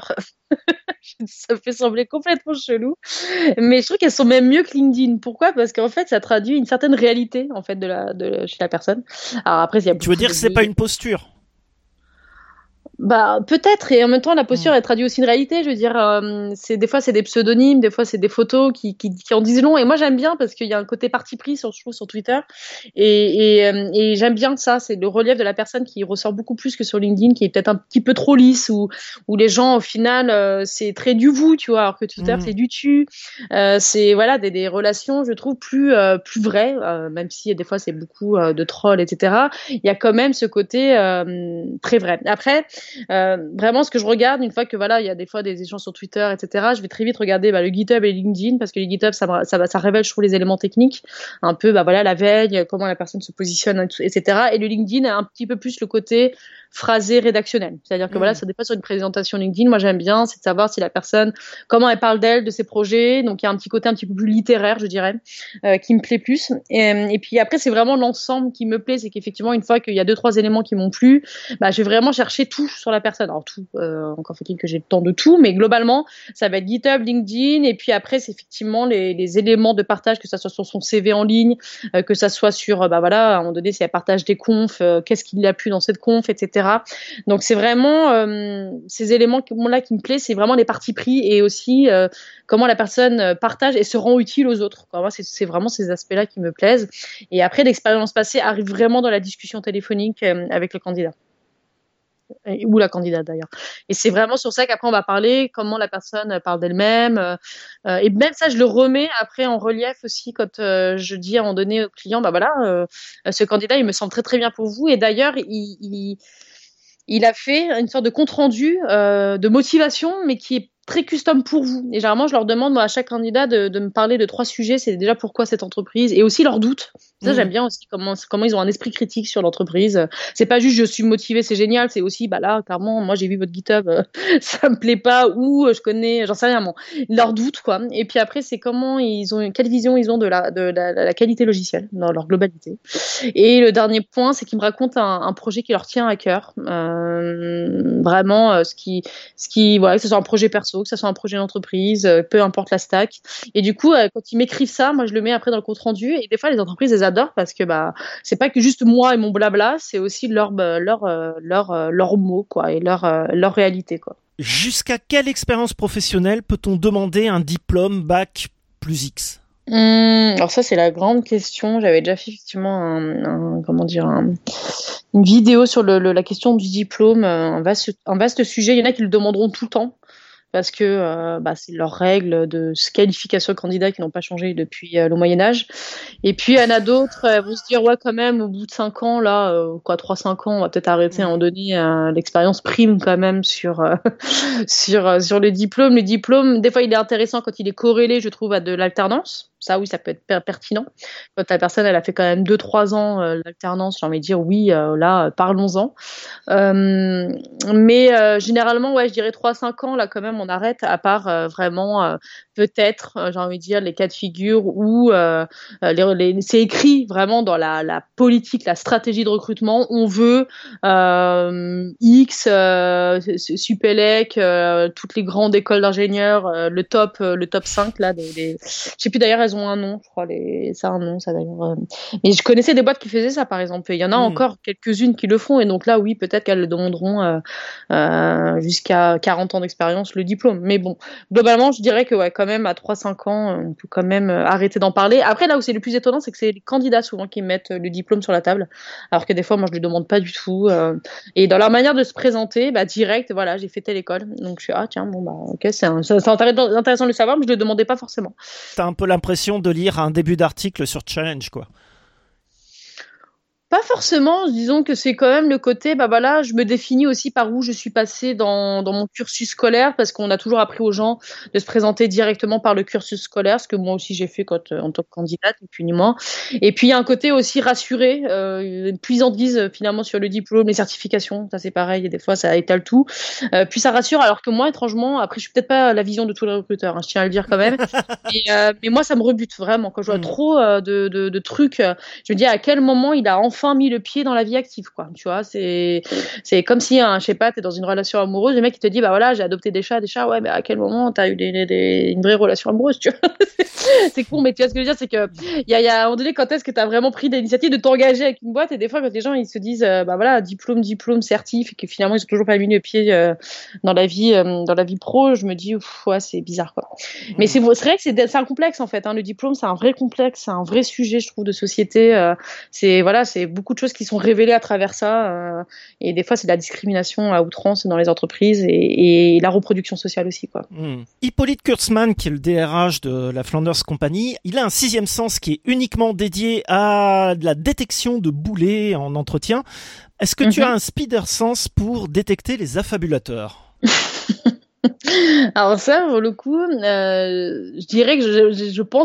Ça fait sembler complètement chelou, mais je trouve qu'elles sont même mieux que LinkedIn. Pourquoi? Parce qu'en fait, ça traduit une certaine réalité en fait de la, de la- chez la personne. Alors après, il y a Tu veux beaucoup dire de que c'est bios. pas une posture? Bah peut-être, et en même temps la posture Mmh. elle traduit aussi une réalité. Je veux dire, euh, c'est des fois c'est des pseudonymes, des fois c'est des photos qui, qui, qui en disent long. Et moi j'aime bien parce qu'il y a un côté parti pris sur je trouve sur Twitter, et, et, euh, et j'aime bien ça. C'est le relief de la personne qui ressort beaucoup plus que sur LinkedIn, qui est peut-être un petit peu trop lisse, où où les gens au final euh, c'est très du vous, tu vois, alors que Twitter Mmh. c'est du tu. Euh, c'est voilà des, des relations je trouve plus euh, plus vraies, euh, même si des fois c'est beaucoup euh, de trolls, et cetera. Il y a quand même ce côté euh, très vrai. Après. Euh, vraiment, ce que je regarde, une fois que voilà, il y a des fois des échanges sur Twitter, et cetera, je vais très vite regarder bah, le GitHub et LinkedIn, parce que le GitHub, ça, me- ça, va- ça révèle, je trouve, les éléments techniques, un peu, bah voilà, la veille, comment la personne se positionne, et cetera. Et le LinkedIn a un petit peu plus le côté phrasé, rédactionnel. C'est-à-dire que mmh. voilà, ça dépend sur une présentation LinkedIn. Moi, j'aime bien, c'est de savoir si la personne, comment elle parle d'elle, de ses projets. Donc, il y a un petit côté un petit peu plus littéraire, je dirais, euh, qui me plaît plus. Et, et puis après, c'est vraiment l'ensemble qui me plaît. C'est qu'effectivement, une fois qu'il y a deux, trois éléments qui m'ont plu, bah, je vais vraiment chercher tout sur la personne. Alors, tout, euh, encore faut-il que j'ai le temps de tout, mais globalement, ça va être GitHub, LinkedIn. Et puis après, c'est effectivement les, les éléments de partage, que ça soit sur son C V en ligne, euh, que ça soit sur, euh, bah voilà, à un moment donné, si elle partage des confs, euh, qu'est-ce qu'il a plu dans cette conf, et cetera. Donc, c'est vraiment euh, ces éléments-là qui me plaisent, c'est vraiment les parties pris et aussi euh, comment la personne partage et se rend utile aux autres. Moi, c'est, c'est vraiment ces aspects-là qui me plaisent. Et après, l'expérience passée arrive vraiment dans la discussion téléphonique euh, avec le candidat. Et, ou la candidate d'ailleurs. Et c'est vraiment sur ça qu'après on va parler, comment la personne parle d'elle-même. Euh, et même ça, je le remets après en relief aussi quand euh, je dis à un moment donné au client, bah voilà, euh, ce candidat, il me semble très très bien pour vous. Et d'ailleurs, il... il Il a fait une sorte de compte-rendu euh, de motivation, mais qui est très custom pour vous. Et généralement, je leur demande moi, à chaque candidat de, de me parler de trois sujets. C'est déjà pourquoi cette entreprise et aussi leurs doutes. Ça, mmh. j'aime bien aussi comment, comment ils ont un esprit critique sur l'entreprise. C'est pas juste je suis motivé, c'est génial. C'est aussi, bah là, clairement, moi j'ai vu votre GitHub, euh, ça me plaît pas, ou je connais, j'en sais rien, bon, leurs doutes, quoi. Et puis après, c'est comment ils ont, quelle vision ils ont de la, de la, de la qualité logicielle dans leur globalité. Et le dernier point, c'est qu'ils me racontent un, un projet qui leur tient à cœur. Euh, vraiment, euh, ce qui, ce qui, voilà, que ce soit un projet perso, que ce soit un projet d'entreprise, euh, peu importe la stack. Et du coup, euh, quand ils m'écrivent ça, moi je le mets après dans le compte rendu. Et des fois, les entreprises les adorent parce que bah c'est pas que juste moi et mon blabla, c'est aussi leur leur leur leur mots quoi et leur leur réalité quoi. Jusqu'à quelle expérience professionnelle peut-on demander un diplôme bac plus X? Hum, alors ça c'est la grande question. J'avais déjà fait effectivement un, un comment dire un, une vidéo sur le, le, la question du diplôme, un vaste un vaste sujet. Il y en a qui le demanderont tout le temps. Parce que euh, bah, c'est leurs règles de qualification candidat qui n'ont pas changé depuis euh, le Moyen-Âge. Et puis, il y en a d'autres, elles vont se dire, ouais, quand même, au bout de cinq ans, là, euh, quoi, trois cinq ans, on va peut-être arrêter à un moment donné, euh, l'expérience prime quand même sur, euh, sur, euh, sur le diplôme. Le diplôme, des fois, il est intéressant quand il est corrélé, je trouve, à de l'alternance. Ça, oui, ça peut être per- pertinent. Quand la personne, elle a fait quand même deux trois ans euh, l'alternance, j'ai envie de dire, oui, euh, là, euh, parlons-en. Euh, mais euh, généralement, ouais, je dirais trois cinq ans, là, quand même, on arrête, à part euh, vraiment, euh, peut-être, euh, j'ai envie de dire, les cas de figure où euh, les, les, c'est écrit vraiment dans la, la politique, la stratégie de recrutement, on veut euh, X, euh, Supélec, euh, toutes les grandes écoles d'ingénieurs, euh, le top euh, le top cinq, là, des, des... je sais plus d'ailleurs, elles ont un nom, je crois, les... ça a un nom, ça d'ailleurs. Euh... Mais je connaissais des boîtes qui faisaient ça, par exemple. Il y en a mmh. encore quelques-unes qui le font, et donc là, oui, peut-être qu'elles le demanderont euh, euh, jusqu'à quarante ans d'expérience, le diplôme. Mais bon, globalement, je dirais que ouais, quand même, à trois cinq ans, on peut quand même arrêter d'en parler. Après, là où c'est le plus étonnant, c'est que c'est les candidats souvent qui mettent le diplôme sur la table, alors que des fois, moi, je le demande pas du tout. Euh... Et dans leur manière de se présenter, bah, direct, voilà, j'ai fait telle école. Donc, je suis, ah, tiens, bon, bah, ok, c'est, un... c'est intéressant de le savoir, mais je le demandais pas forcément. T'as un peu l'impression de lire un début d'article sur Challenge, quoi. Pas forcément, disons que c'est quand même le côté, bah voilà, je me définis aussi par où je suis passée dans, dans mon cursus scolaire, parce qu'on a toujours appris aux gens de se présenter directement par le cursus scolaire, ce que moi aussi j'ai fait quand, en tant que candidate, ni plus ni moins. Et puis il y a un côté aussi rassuré, euh, une puissantise finalement sur le diplôme, les certifications, ça c'est pareil, et des fois ça étale tout. Euh, puis ça rassure, alors que moi, étrangement, après je suis peut-être pas la vision de tous les recruteurs, hein, je tiens à le dire quand même, et, euh, mais moi ça me rebute vraiment, quand je vois mmh. trop euh, de, de, de trucs, euh, je me dis à quel moment il a enfin mis le pied dans la vie active, quoi. Tu vois, c'est c'est comme si, hein, je sais pas, t'es dans une relation amoureuse, le mec il te dit, bah voilà, j'ai adopté des chats, des chats, ouais, mais à quel moment t'as eu des, des, des, une vraie relation amoureuse, tu vois. C'est con, mais tu vois ce que je veux dire, c'est que il y a, y a à un moment donné, quand est-ce que t'as vraiment pris l'initiative de t'engager avec une boîte, et des fois quand les gens ils se disent, euh, bah voilà, diplôme, diplôme, certif, et que finalement ils ont toujours pas mis le pied euh, dans la vie, euh, dans la vie pro, je me dis, ouf, ouais, c'est bizarre, quoi. Mmh. Mais c'est, c'est vrai que c'est, c'est un complexe en fait, hein, le diplôme, c'est un vrai complexe, c'est un vrai sujet, je trouve, de société. Euh, c'est voilà, c'est beaucoup de choses qui sont révélées à travers ça, euh, et des fois c'est de la discrimination à outrance dans les entreprises, et, et la reproduction sociale aussi, quoi. Mmh. Hippolyte Kurtzman, qui est le D R H de la Flanders Company, il a un sixième sens qui est uniquement dédié à la détection de boulets en entretien. Est-ce que mmh. tu as un spider sense pour détecter les affabulateurs? Alors ça, pour le coup, euh, je dirais que je, je, je pense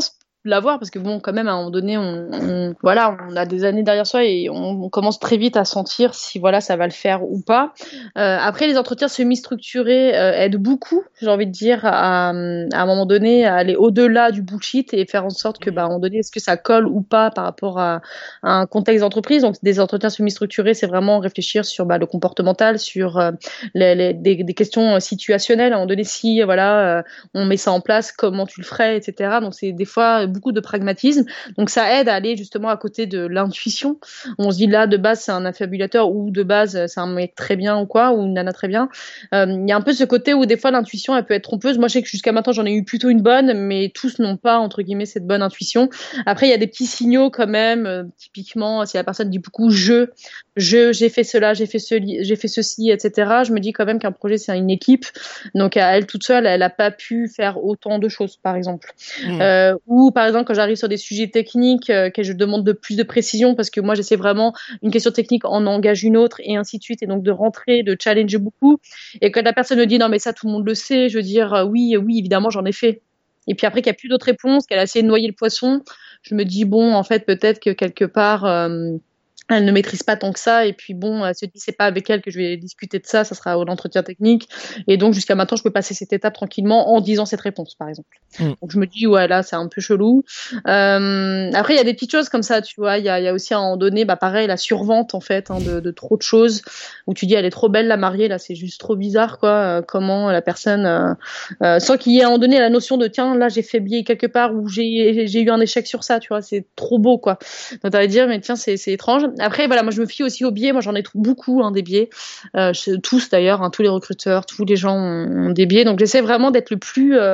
l'avoir parce que bon, quand même, à un moment donné, on, on voilà, on a des années derrière soi et on, on commence très vite à sentir si voilà, ça va le faire ou pas. Euh, après, les entretiens semi-structurés euh, aident beaucoup, j'ai envie de dire, à, à un moment donné, à aller au-delà du bullshit et faire en sorte que, bah, à un moment donné, est-ce que ça colle ou pas par rapport à, à un contexte d'entreprise. Donc, des entretiens semi-structurés, c'est vraiment réfléchir sur bah, le comportemental, sur euh, les, les, des, des questions situationnelles. À un moment donné, si voilà, euh, on met ça en place, comment tu le ferais, et cetera. Donc, c'est des fois beaucoup de pragmatisme. Donc, ça aide à aller justement à côté de l'intuition. On se dit là, de base, c'est un affabulateur ou de base, c'est un mec très bien ou quoi, ou une nana très bien. Il euh, y a un peu ce côté où des fois, l'intuition, elle peut être trompeuse. Moi, je sais que jusqu'à maintenant, j'en ai eu plutôt une bonne, mais tous n'ont pas, entre guillemets, cette bonne intuition. Après, il y a des petits signaux quand même. Euh, typiquement, si la personne dit beaucoup je, je, j'ai fait cela, j'ai fait ce, j'ai fait ceci, et cetera. Je me dis quand même qu'un projet, c'est une équipe. Donc, elle toute seule, elle n'a pas pu faire autant de choses, par exemple. Mmh. Euh, ou, par exemple, quand j'arrive sur des sujets techniques, euh, que je demande de plus de précision, parce que moi, j'essaie vraiment, une question technique en engage une autre, et ainsi de suite. Et donc, de rentrer, de challenger beaucoup. Et quand la personne me dit, non, mais ça, tout le monde le sait, je veux dire, euh, oui, oui, évidemment, j'en ai fait. Et puis après, qu'il n'y a plus d'autres réponses, qu'elle a essayé de noyer le poisson, je me dis, bon, en fait, peut-être que quelque part, euh, elle ne maîtrise pas tant que ça. Et puis bon, elle se dit, c'est pas avec elle que je vais discuter de ça, ça sera au entretien technique. Et donc, jusqu'à maintenant, je peux passer cette étape tranquillement en disant cette réponse, par exemple. Mm. Donc, je me dis, ouais, là, c'est un peu chelou. Euh, après, il y a des petites choses comme ça, tu vois. Il y a, il y a aussi à un moment donné, bah, pareil, la survente, en fait, hein, de, de trop de choses, où tu dis, elle est trop belle, la mariée, là, c'est juste trop bizarre, quoi. Euh, comment la personne, euh, euh, sans qu'il y ait à un moment donné la notion de, tiens, là, j'ai fait biais quelque part, ou j'ai, j'ai eu un échec sur ça, tu vois. C'est trop beau, quoi. Donc, t'allais dire, mais tiens, c'est, c'est étrange. Après, voilà, moi je me fie aussi aux biais. Moi j'en ai beaucoup, hein, des biais. Euh, tous d'ailleurs, hein, tous les recruteurs, tous les gens ont, ont des biais. Donc j'essaie vraiment d'être le plus euh,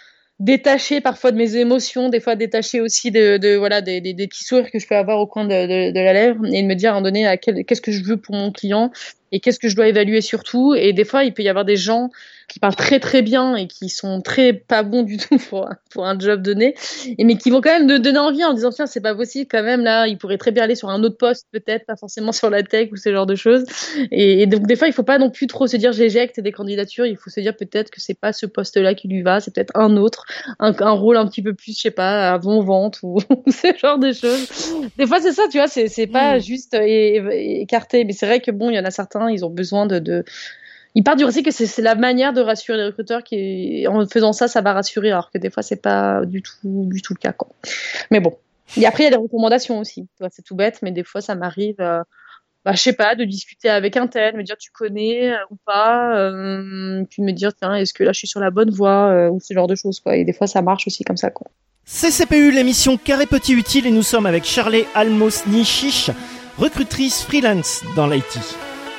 détaché parfois de mes émotions, des fois détaché aussi de, de voilà des, des, des petits sourires que je peux avoir au coin de, de, de la lèvre et de me dire à un moment donné à quel, qu'est-ce que je veux pour mon client et qu'est-ce que je dois évaluer surtout. Et des fois il peut y avoir des gens qui parlent très très bien et qui sont très pas bons du tout pour, pour un job donné, et mais qui vont quand même me donner envie en disant tiens c'est pas possible quand même, là il pourrait très bien aller sur un autre poste peut-être, pas forcément sur la tech ou ce genre de choses. Et, et donc des fois il faut pas non plus trop se dire j'éjecte des candidatures, il faut se dire peut-être que c'est pas ce poste-là qui lui va, c'est peut-être un autre, un, un rôle un petit peu plus je sais pas avant-vente ou ce genre de choses. Des fois c'est ça, tu vois, c'est, c'est pas mmh. juste é- é- écarté, mais c'est vrai que bon il y en a certains, ils ont besoin de, de... Ils partent du principe que c'est, c'est la manière de rassurer les recruteurs qui, en faisant ça, ça va rassurer, alors que des fois, c'est pas du tout, du tout le cas, quoi. Mais bon. Et après, il y a des recommandations aussi. C'est tout bête, mais des fois, ça m'arrive, euh, bah, je sais pas, de discuter avec un tel, me dire tu connais euh, ou pas, euh, puis me dire tiens, est-ce que là, je suis sur la bonne voie, euh, ou ce genre de choses, quoi. Et des fois, ça marche aussi comme ça, quoi. C C P U, l'émission Carré Petit Utile, et nous sommes avec Charley Almos-Nichiche, recrutrice freelance dans l'I T.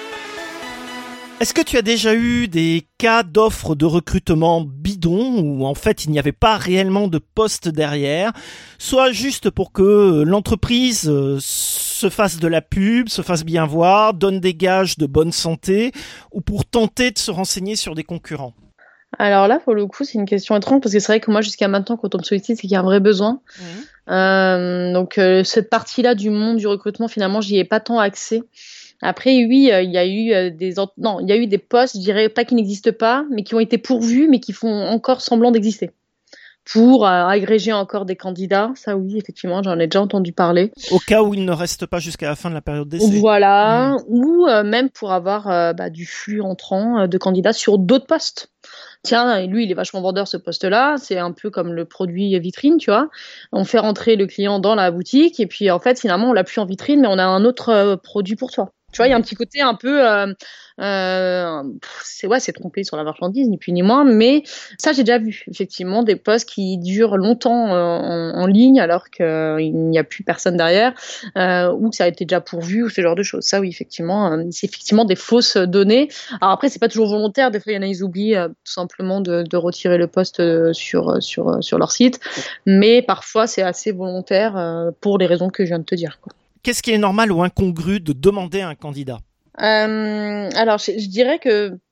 Est-ce que tu as déjà eu des cas d'offres de recrutement bidons où en fait il n'y avait pas réellement de poste derrière, soit juste pour que l'entreprise se fasse de la pub, se fasse bien voir, donne des gages de bonne santé, ou pour tenter de se renseigner sur des concurrents? Alors là, pour le coup, c'est une question étrange parce que c'est vrai que moi, jusqu'à maintenant, quand on me sollicite, c'est qu'il y a un vrai besoin. Mmh. Euh, donc euh, cette partie-là du monde du recrutement, finalement, j'y ai pas tant accès. Après, oui, euh, il y a eu euh, des ent- non, il y a eu des postes, je dirais pas qui n'existent pas, mais qui ont été pourvus, mais qui font encore semblant d'exister. Pour euh, agréger encore des candidats, ça oui, effectivement, j'en ai déjà entendu parler. Au cas où ils ne restent pas jusqu'à la fin de la période d'essai. Voilà, mmh. ou euh, même pour avoir euh, bah, du flux entrant euh, de candidats sur d'autres postes. Tiens, lui, il est vachement vendeur, ce poste-là. C'est un peu comme le produit vitrine, tu vois. On fait rentrer le client dans la boutique et puis, en fait, finalement, on l'a plus en vitrine, mais on a un autre euh, produit pour toi. Tu vois, il y a un petit côté un peu, euh, euh, c'est ouais, c'est trompé sur la marchandise, ni plus ni moins, mais ça, j'ai déjà vu, effectivement, des postes qui durent longtemps euh, en, en ligne alors qu'il n'y a plus personne derrière, euh, ou que ça a été déjà pourvu, ou ce genre de choses. Ça, oui, effectivement, euh, c'est effectivement des fausses données. Alors après, c'est pas toujours volontaire. Des fois, il y en a, ils oublient euh, tout simplement de, de retirer le poste euh, sur, sur, sur leur site, mais parfois, c'est assez volontaire euh, pour les raisons que je viens de te dire, quoi. Qu'est-ce qui est normal ou incongru de demander à un candidat ? euh, Alors, je, je dirais que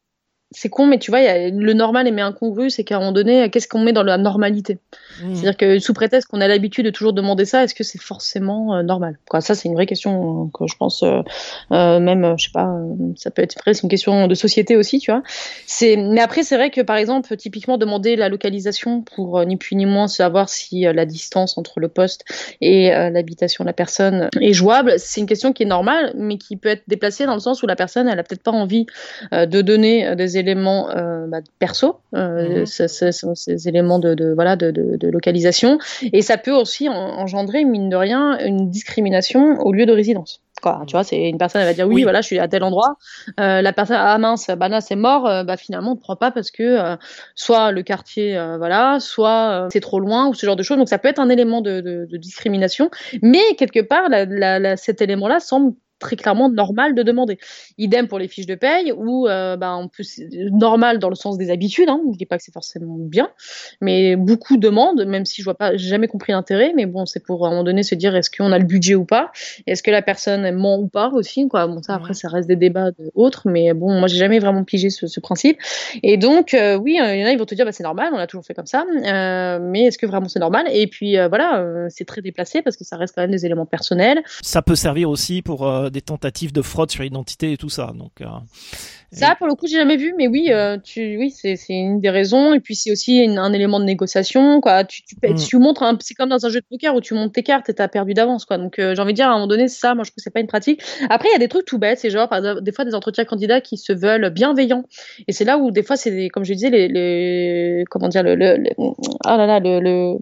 c'est con, mais tu vois, y a le normal et mais incongru, c'est qu'à un moment donné, qu'est-ce qu'on met dans la normalité? Mmh. C'est-à-dire que sous prétexte qu'on a l'habitude de toujours demander ça, est-ce que c'est forcément euh, normal? Quoi, ça, c'est une vraie question que je pense, euh, euh, même, je sais pas, euh, ça peut être presque une question de société aussi, tu vois. C'est, mais après, c'est vrai que par exemple, typiquement, demander la localisation pour euh, ni plus ni moins savoir si euh, la distance entre le poste et euh, l'habitation de la personne est jouable, c'est une question qui est normale, mais qui peut être déplacée dans le sens où la personne, elle a peut-être pas envie euh, de donner euh, des éléments euh, bah, perso, euh, mmh. ces, ces, ces éléments de, de voilà de, de, de localisation, et ça peut aussi en, engendrer mine de rien une discrimination au lieu de résidence. Quoi, tu vois, c'est une personne, elle va dire oui, oui. voilà, je suis à tel endroit. Euh, la personne, ah mince, bah là c'est mort. Euh, bah finalement, on ne prend pas parce que euh, soit le quartier, euh, voilà, soit euh, c'est trop loin ou ce genre de choses. Donc ça peut être un élément de, de, de discrimination, mais quelque part, la, la, la, cet élément-là semble très clairement normal de demander. Idem pour les fiches de paye, où euh, bah, on peut, c'est normal dans le sens des habitudes, hein, je ne dis pas que c'est forcément bien, mais beaucoup demandent, même si je vois pas, j'ai jamais compris l'intérêt, mais bon, c'est pour à un moment donné se dire est-ce qu'on a le budget ou pas, est-ce que la personne ment ou pas aussi, quoi. Bon, ça après, ça reste des débats autres, mais bon, moi j'ai jamais vraiment pigé ce, ce principe. Et donc, euh, oui, il euh, y en a, ils vont te dire bah, c'est normal, on a toujours fait comme ça, euh, mais est-ce que vraiment c'est normal? Et puis euh, voilà, euh, c'est très déplacé parce que ça reste quand même des éléments personnels. Ça peut servir aussi pour euh, des tentatives de fraude sur l'identité et tout ça. Donc, euh, ça, et... pour le coup, j'ai jamais vu, mais oui, euh, tu, oui, c'est, c'est une des raisons. Et puis c'est aussi une, un élément de négociation, quoi. Tu, tu, mm. tu montres, un, c'est comme dans un jeu de poker où tu montes tes cartes et t'as perdu d'avance, quoi. Donc euh, j'ai envie de dire, à un moment donné, ça, moi je trouve que c'est pas une pratique. Après, il y a des trucs tout bêtes, c'est genre, par exemple, des fois des entretiens candidats qui se veulent bienveillants. Et c'est là où des fois, c'est des, comme je disais, les, les comment dire, le, le, le ah là là, le, le...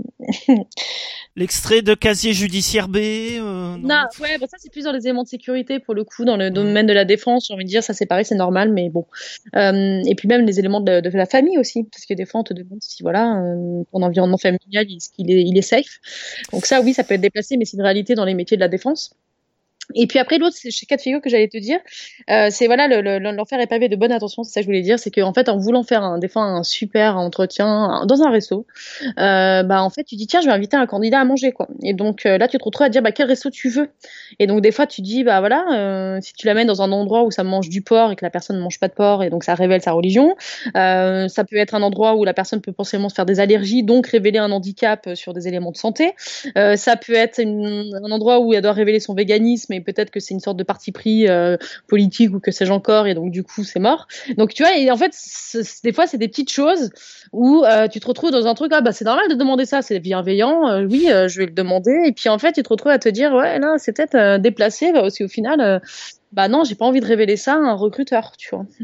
L'extrait de casier judiciaire B. Euh, non, non, ouais, bah ça c'est plus dans les éléments de sécurité pour le coup, dans le domaine de la défense. J'ai envie de dire, ça c'est pareil, c'est normal, mais bon. Euh, et puis même les éléments de, de la famille aussi, parce que des fois on te demande si voilà, euh, ton environnement familial, est-ce qu'il est, il est safe. Donc ça, oui, ça peut être déplacé, mais c'est une réalité dans les métiers de la défense. Et puis après l'autre, c'est chez cas de figure que j'allais te dire, euh, c'est voilà le, le, l'enfer est pavé de bonne intention, c'est ça que je voulais dire, c'est qu'en fait en voulant faire un, des fois un super entretien un, dans un resto, euh, bah en fait tu dis tiens je vais inviter un candidat à manger quoi, et donc euh, là tu te retrouves à dire bah quel resto tu veux, et donc des fois tu dis bah voilà euh, si tu l'amènes dans un endroit où ça mange du porc et que la personne ne mange pas de porc et donc ça révèle sa religion, euh, ça peut être un endroit où la personne peut potentiellement se faire des allergies donc révéler un handicap sur des éléments de santé, euh, ça peut être une, un endroit où elle doit révéler son véganisme et peut-être que c'est une sorte de parti pris euh, politique ou que sais-je encore et donc du coup c'est mort. Donc tu vois, et en fait c'est, c'est, des fois c'est des petites choses où euh, tu te retrouves dans un truc ah bah c'est normal de demander ça, c'est bienveillant, euh, oui euh, je vais le demander, et puis en fait tu te retrouves à te dire ouais là c'est peut-être euh, déplacé bah, parce qu'au final euh, bah non j'ai pas envie de révéler ça à un recruteur, tu vois.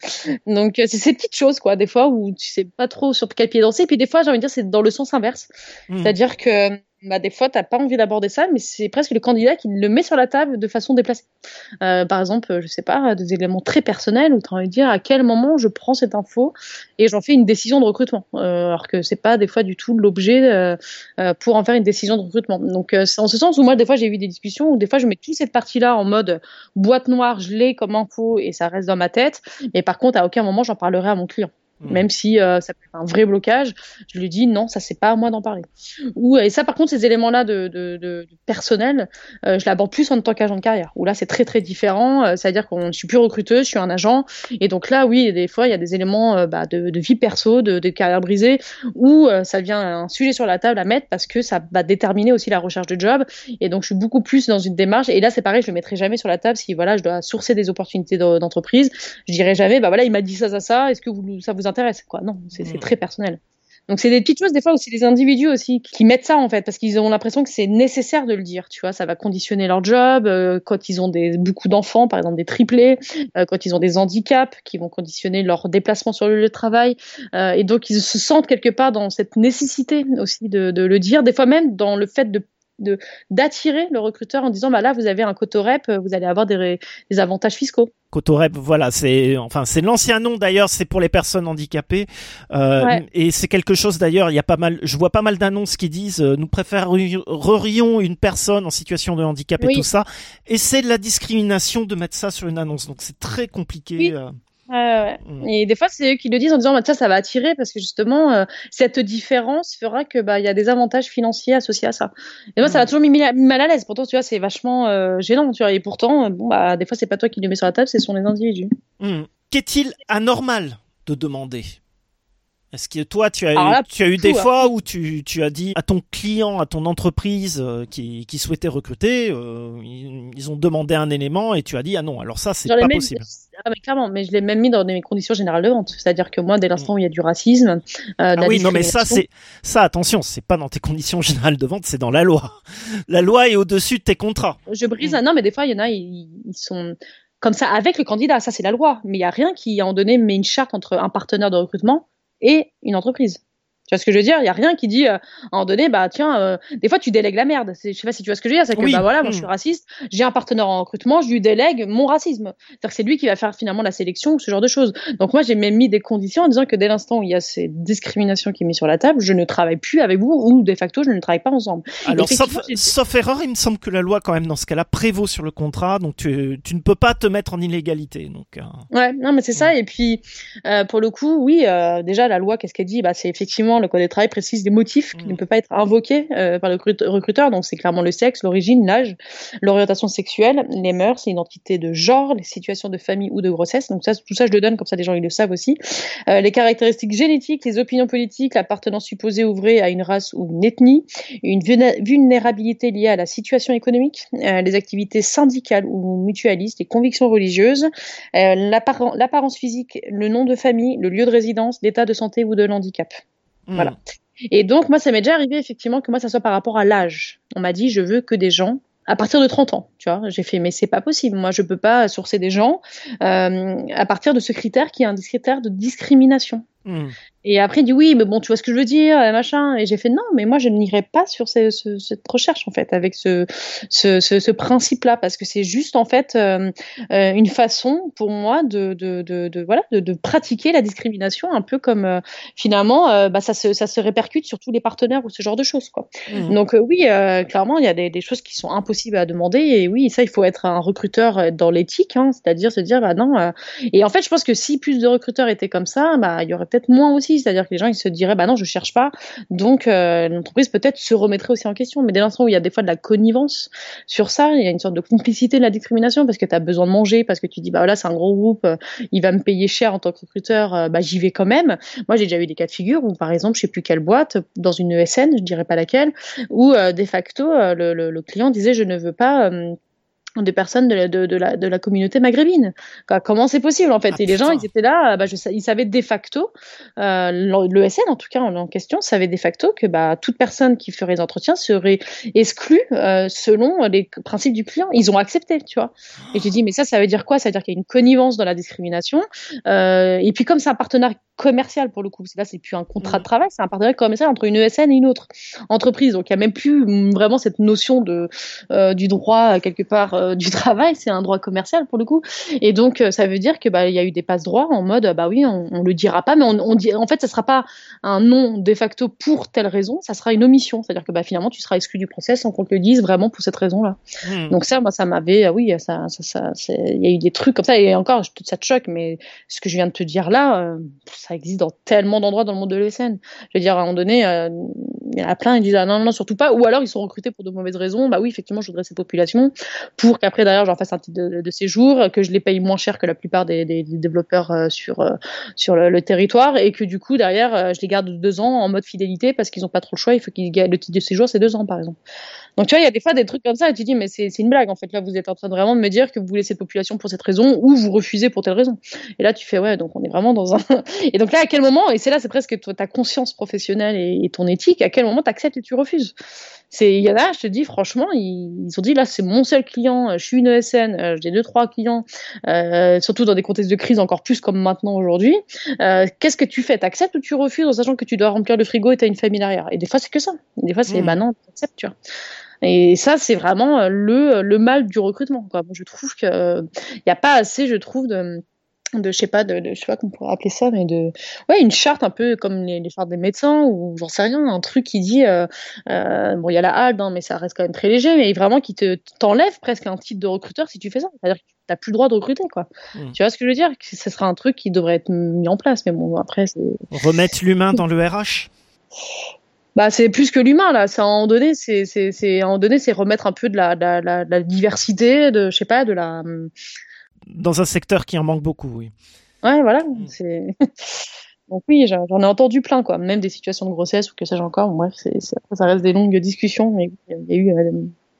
Donc c'est ces petites choses quoi des fois où tu sais pas trop sur quel pied danser, et puis des fois j'ai envie de dire c'est dans le sens inverse, mmh. C'est-à-dire que bah, des fois, t'as pas envie d'aborder ça, mais c'est presque le candidat qui le met sur la table de façon déplacée. Euh, par exemple, je sais pas, des éléments très personnels où t'as envie de dire à quel moment je prends cette info et j'en fais une décision de recrutement. Euh, alors que c'est pas des fois du tout l'objet euh, euh, pour en faire une décision de recrutement. Donc, euh, c'est en ce sens où moi, des fois, j'ai eu des discussions où des fois, je mets toute cette partie-là en mode boîte noire, je l'ai comme info et ça reste dans ma tête. Mais par contre, à aucun moment, j'en parlerai à mon client. Mmh. Même si euh, ça peut être un vrai blocage, je lui dis non, ça c'est pas à moi d'en parler. Ou et ça par contre ces éléments-là de, de, de, de personnel, euh, je l'aborde plus en tant qu'agent de carrière. Où là c'est très très différent, euh, c'est-à-dire qu'on je suis plus recruteuse, je suis un agent, et donc là oui des fois il y a des éléments euh, bah, de, de vie perso, de, de carrière brisée, où euh, ça devient un sujet sur la table à mettre parce que ça va déterminer aussi la recherche de job, et donc je suis beaucoup plus dans une démarche. Et là c'est pareil, je le mettrai jamais sur la table si voilà je dois sourcer des opportunités d'entreprise, je dirai jamais bah voilà il m'a dit ça ça ça, est-ce que vous ça vous intéresse quoi. Non, c'est, c'est très personnel. Donc c'est des petites choses des fois aussi, les individus aussi qui mettent ça en fait parce qu'ils ont l'impression que c'est nécessaire de le dire, tu vois, ça va conditionner leur job euh, quand ils ont des beaucoup d'enfants, par exemple des triplés, euh, quand ils ont des handicaps qui vont conditionner leur déplacement sur le lieu de travail, euh, et donc ils se sentent quelque part dans cette nécessité aussi de, de le dire, des fois même dans le fait de de d'attirer le recruteur en disant bah là vous avez un cotorep, vous allez avoir des, des avantages fiscaux. Cotorep, voilà, c'est enfin c'est l'ancien nom d'ailleurs, c'est pour les personnes handicapées, euh, ouais. Et c'est quelque chose d'ailleurs, il y a pas mal, je vois pas mal d'annonces qui disent euh, nous préférerions une personne en situation de handicap et oui. Tout ça, et c'est de la discrimination de mettre ça sur une annonce, donc c'est très compliqué. Oui. Euh... Ouais, ouais. Mmh. Et des fois, c'est eux qui le disent en disant bah, ça, ça va attirer parce que justement, euh, cette différence fera que bah il y a des avantages financiers associés à ça. Et moi, mmh. ça m'a toujours mis mal à l'aise. Pourtant, tu vois, c'est vachement euh, gênant, tu vois. Et pourtant, bon, bah des fois, c'est pas toi qui le mets sur la table, ce sont les individus. Mmh. Qu'est-il anormal de demander? Est-ce que toi, tu as Alors eu, là, tu as eu tout, des hein. fois où tu, tu as dit à ton client, à ton entreprise euh, qui, qui souhaitait recruter, euh, ils, ils ont demandé un élément et tu as dit ah non, alors ça c'est J'en ai pas même- possible. Ah, mais clairement, mais je l'ai même mis dans mes conditions générales de vente. C'est-à-dire que moi, dès l'instant où il y a du racisme, euh, de Ah la oui, non mais ça discrimination, c'est ça attention, c'est pas dans tes conditions générales de vente, c'est dans la loi. La loi est au-dessus de tes contrats. je brise. Mm. un- Non, mais des fois, il y en a, ils, ils sont comme ça avec le candidat. Ça, c'est la loi. Mais il y a rien qui, à un moment donné, met une charte entre un partenaire de recrutement et une entreprise. Tu vois ce que je veux dire? Il y a rien qui dit, euh, à un moment donné, bah tiens, euh, des fois tu délègues la merde. C'est- Je sais pas si tu vois ce que je veux dire. C'est que Oui. bah voilà, moi Mm. je suis raciste, j'ai un partenaire en recrutement, je lui délègue mon racisme. C'est-à-dire que c'est lui qui va faire finalement la sélection ou ce genre de choses. Donc moi j'ai même mis des conditions en disant que dès l'instant où il y a ces discriminations qui est mise sur la table, je ne travaille plus avec vous ou de facto je ne travaille pas ensemble. Alors, sauf, Effectivement, j'ai- sauf erreur, il me semble que la loi, quand même, dans ce cas-là, prévaut sur le contrat, donc tu, tu ne peux pas te mettre en illégalité. Donc, euh, Ouais, non, mais c'est ça. Et puis, euh, pour le coup, oui, euh, déjà, la loi, qu'est-ce qu'elle dit? Bah, c'est effectivement, le code du travail précise des motifs qui Mm. ne peuvent pas être invoqués euh, par le recrut- recruteur. Donc, c'est clairement le sexe, l'origine, l'âge, l'orientation sexuelle, les mœurs, l'identité de genre, les situations de famille ou de grossesse. Donc, ça, tout ça, je le donne, comme ça, les gens, ils le savent aussi. Euh, les caractéristiques génétiques, les opinions politiques, l'appartenance supposée ou vraie à une race ou une ethnie, une vulné- vulnérabilité liée à la situation économique, euh, les activités syndicales ou mutualistes, les convictions religieuses, euh, l'apparen- l'apparence physique, le nom de famille, le lieu de résidence, l'état de santé ou de l'handicap. mm. Voilà. Et donc, moi, ça m'est déjà arrivé, effectivement, que moi, ça soit par rapport à l'âge. On m'a dit, je veux que des gens à partir de trente ans, tu vois. J'ai fait, mais c'est pas possible. Moi, je peux pas sourcer des gens euh, à partir de ce critère qui est un critère de discrimination. Mm. Et après, il dit oui, mais bon, tu vois ce que je veux dire, euh, machin. Et j'ai fait non, mais moi, je n'irai pas sur ces, ce, cette recherche, en fait, avec ce, ce, ce, ce principe-là, parce que c'est juste, en fait, euh, euh, une façon pour moi de, de, de, de voilà, de, de pratiquer la discrimination, un peu comme euh, finalement, euh, bah, ça se, ça se répercute sur tous les partenaires ou ce genre de choses, quoi. Mm. Donc euh, oui, euh, clairement, il y a des, des choses qui sont impossibles à demander, et oui, ça, il faut être un recruteur euh, dans l'éthique, hein, c'est-à-dire se dire, bah non. Euh... Et en fait, je pense que si plus de recruteurs étaient comme ça, bah il y aurait peut-être moins aussi. C'est-à-dire que les gens ils se diraient bah non je cherche pas, donc euh, l'entreprise peut-être se remettrait aussi en question. Mais dès l'instant où il y a des fois de la connivence sur ça, il y a une sorte de complicité de la discrimination parce que tu as besoin de manger, parce que tu dis bah voilà c'est un gros groupe, euh, il va me payer cher en tant que recruteur, euh, bah j'y vais quand même. Moi j'ai déjà eu des cas de figure où par exemple je sais plus quelle boîte dans une E S N, je dirais pas laquelle, où euh, de facto euh, le, le, le client disait je ne veux pas euh, des personnes de, de, de, la, de la communauté maghrébine. Quoi, comment c'est possible en fait? Ah, Et les gens, putain. ils étaient là, bah, je, ils savaient de facto, euh, l'E S N en tout cas en, en question, savait de facto que bah, toute personne qui ferait les entretiens serait exclue euh, selon les principes du client. Ils ont accepté, tu vois. Et j'ai dit, mais ça, ça veut dire quoi? Ça veut dire qu'il y a une connivence dans la discrimination. Euh, et puis comme c'est un partenaire commercial pour le coup, là c'est plus un contrat de travail, c'est un partenariat commercial entre une E S N et une autre entreprise. Donc il y a même plus vraiment cette notion de euh, du droit quelque part euh, du travail, c'est un droit commercial pour le coup. Et donc euh, ça veut dire que bah il y a eu des passe droits en mode bah oui on, on le dira pas, mais on, on dit en fait ça sera pas un non de facto pour telle raison, ça sera une omission, c'est-à-dire que bah finalement tu seras exclu du process sans qu'on te le dise vraiment pour cette raison-là. Mm. Donc ça moi ça m'avait ah oui ça ça ça c'est il y a eu des trucs comme ça et encore ça te choque, mais ce que je viens de te dire là euh, ça existe dans tellement d'endroits dans le monde de l'E S N. Je veux dire, à un moment donné, euh, il y en a plein, ils disent ah non, non, surtout pas. Ou alors, ils sont recrutés pour de mauvaises raisons. Bah oui, effectivement, je voudrais cette population pour qu'après, derrière, j'en fasse un titre de, de séjour, que je les paye moins cher que la plupart des, des, des développeurs euh, sur, euh, sur le, le territoire et que du coup, derrière, euh, je les garde deux ans en mode fidélité parce qu'ils n'ont pas trop le choix. Il faut qu'ils gagnent le titre de séjour, c'est deux ans, par exemple. Donc, tu vois, il y a des fois des trucs comme ça et tu dis, mais c'est, c'est une blague, en fait. Là, vous êtes en train de vraiment de me dire que vous voulez cette population pour cette raison ou vous refusez pour telle raison. Et là, tu fais, ouais, donc on est vraiment dans un. Et donc là, à quel moment, et c'est là, c'est presque ta conscience professionnelle et, et ton éthique, à quel moment tu acceptes et tu refuses? C'est, il y en a, je te dis, franchement, ils, ils ont dit, là, c'est mon seul client, je suis une E S N, euh, j'ai deux, trois clients, euh, surtout dans des contextes de crise encore plus comme maintenant aujourd'hui. Euh, qu'est-ce que tu fais? T'acceptes ou tu refuses en sachant que tu dois remplir le frigo et t'as une famille derrière? Et des fois, c'est que ça. Des fois, c'est, Mmh. bah non, t'acceptes, tu vois. Et ça, c'est vraiment le, le mal du recrutement, quoi. Moi, je trouve que il y a pas assez, je trouve, de, de je sais pas, de, de je sais pas comment on pourrait appeler ça, mais de, ouais, une charte un peu comme les, les chartes des médecins ou j'en sais rien, un truc qui dit, euh, euh, bon, il y a la H A L D, hein, mais ça reste quand même très léger, mais vraiment qui te t'enlève presque un titre de recruteur si tu fais ça. C'est-à-dire que t'as plus le droit de recruter, quoi. Mmh. Tu vois ce que je veux dire? Que ce sera un truc qui devrait être mis en place, mais bon, après, c'est. Remettre l'humain dans le R H. Bah, c'est plus que l'humain, là. C'est à un moment donné, c'est, c'est, c'est, à un moment donné, c'est remettre un peu de la, de la, de la, de la diversité, de, je sais pas, de la. Dans un secteur qui en manque beaucoup, oui. Ouais, voilà. C'est... Donc oui, j'en j'en ai entendu plein, quoi. Même des situations de grossesse ou que sais-je encore. Bon, bref, c'est, c'est- après, ça reste des longues discussions, mais il y a eu... euh,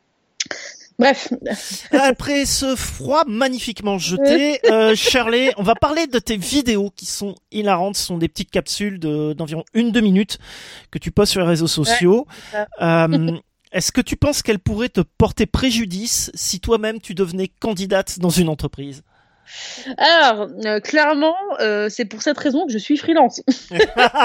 Bref. Après ce froid magnifiquement jeté, euh, Shirley, on va parler de tes vidéos qui sont hilarantes. Ce sont des petites capsules de, d'environ une, deux minutes que tu postes sur les réseaux sociaux. Ouais, Euh, est-ce que tu penses qu'elles pourraient te porter préjudice si toi-même tu devenais candidate dans une entreprise? Alors, euh, clairement, euh, c'est pour cette raison que je suis freelance. C'est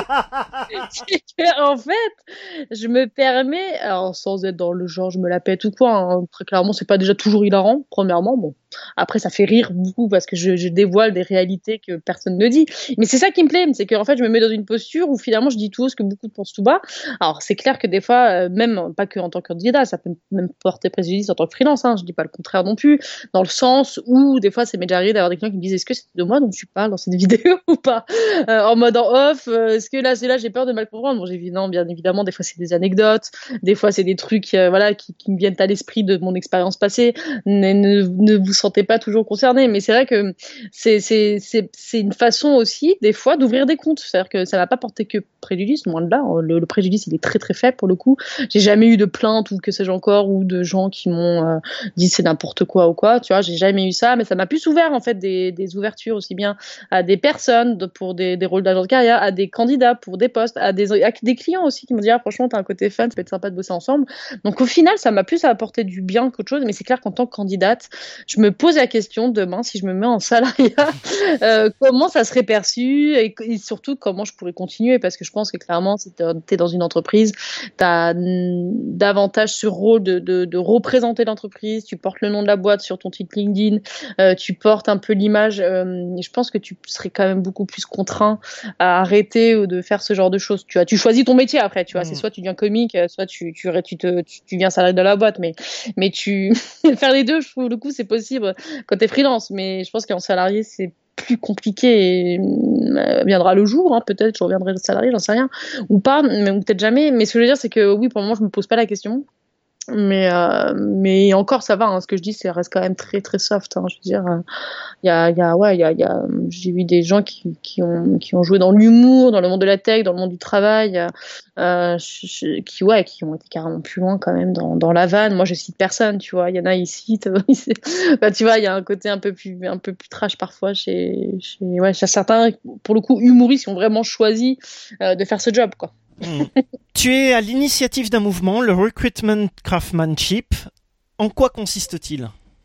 que, en fait, je me permets, alors sans être dans le genre je me la pète ou quoi, hein, très clairement, c'est pas déjà toujours hilarant, premièrement. Bon, après, ça fait rire beaucoup parce que je, je dévoile des réalités que personne ne dit. Mais c'est ça qui me plaît, c'est que en fait, je me mets dans une posture où finalement, je dis tout haut ce que beaucoup pensent tout bas. Alors, c'est clair que des fois, euh, même pas que en tant que candidat, ça peut même porter préjudice en tant que freelance. Hein, je dis pas le contraire non plus, dans le sens où des fois, c'est m'est déjà arrivé d'avoir des clients qui me disent est-ce que c'est de moi dont tu parles dans cette vidéo ou pas, euh, en mode en off, euh, est-ce que là c'est là j'ai peur de mal comprendre. Bon, j'ai dit non, bien évidemment, des fois c'est des anecdotes, des fois c'est des trucs euh, voilà qui, qui me viennent à l'esprit de mon expérience passée. Ne, ne, ne vous sentez pas toujours concerné, mais c'est vrai que c'est c'est c'est c'est une façon aussi des fois d'ouvrir des comptes, c'est-à-dire que ça va pas porter que préjudice, loin de là. Le, le préjudice il est très très faible pour le coup. J'ai jamais eu de plainte ou que sais-je encore, ou de gens qui m'ont euh, dit c'est n'importe quoi ou quoi, tu vois, j'ai jamais eu ça, mais ça m'a plus ouvert en fait des, des ouvertures aussi bien à des personnes de, pour des, des rôles d'agent de carrière, à des candidats pour des postes, à des, à des clients aussi qui m'ont dit ah, franchement t'as un côté fun, ça peut être sympa de bosser ensemble. Donc au final ça m'a plus apporté du bien qu'autre chose, mais c'est clair qu'en tant que candidate je me pose la question demain si je me mets en salariat euh, comment ça serait perçu et, et surtout comment je pourrais continuer, parce que je pense que clairement si t'es dans une entreprise t'as davantage ce rôle de, de, de représenter l'entreprise, tu portes le nom de la boîte sur ton titre LinkedIn, euh, tu portes un peu l'image, euh, je pense que tu serais quand même beaucoup plus contraint à arrêter ou de faire ce genre de choses. Tu vois, tu choisis ton métier après, tu vois, mmh. C'est soit tu deviens comique, soit tu tu tu te tu, tu viens salarié de la boîte, mais mais tu faire les deux, je trouve le coup c'est possible quand t'es freelance, mais je pense qu'en salarié c'est plus compliqué et euh, viendra le jour, hein, peut-être je reviendrai salarié, j'en sais rien, ou pas, mais ou peut-être jamais. Mais ce que je veux dire c'est que oui, pour le moment je me pose pas la question. Mais euh, mais encore ça va, hein, ce que je dis ça reste quand même très très soft, hein, je veux dire il y a il y a ouais il y a il y a j'ai vu des gens qui qui ont qui ont joué dans l'humour, dans le monde de la tech, dans le monde du travail, euh, je, qui ouais qui ont été carrément plus loin quand même dans dans la vanne. Moi je cite personne, tu vois, il y en a ici bah, tu vois, il y a un côté un peu plus un peu plus trash parfois chez chez ouais chez certains pour le coup humoristes qui ont vraiment choisi euh, de faire ce job, quoi. Mmh. Tu es à l'initiative d'un mouvement, le Recruitment Craftsmanship. En quoi consiste-t-il ?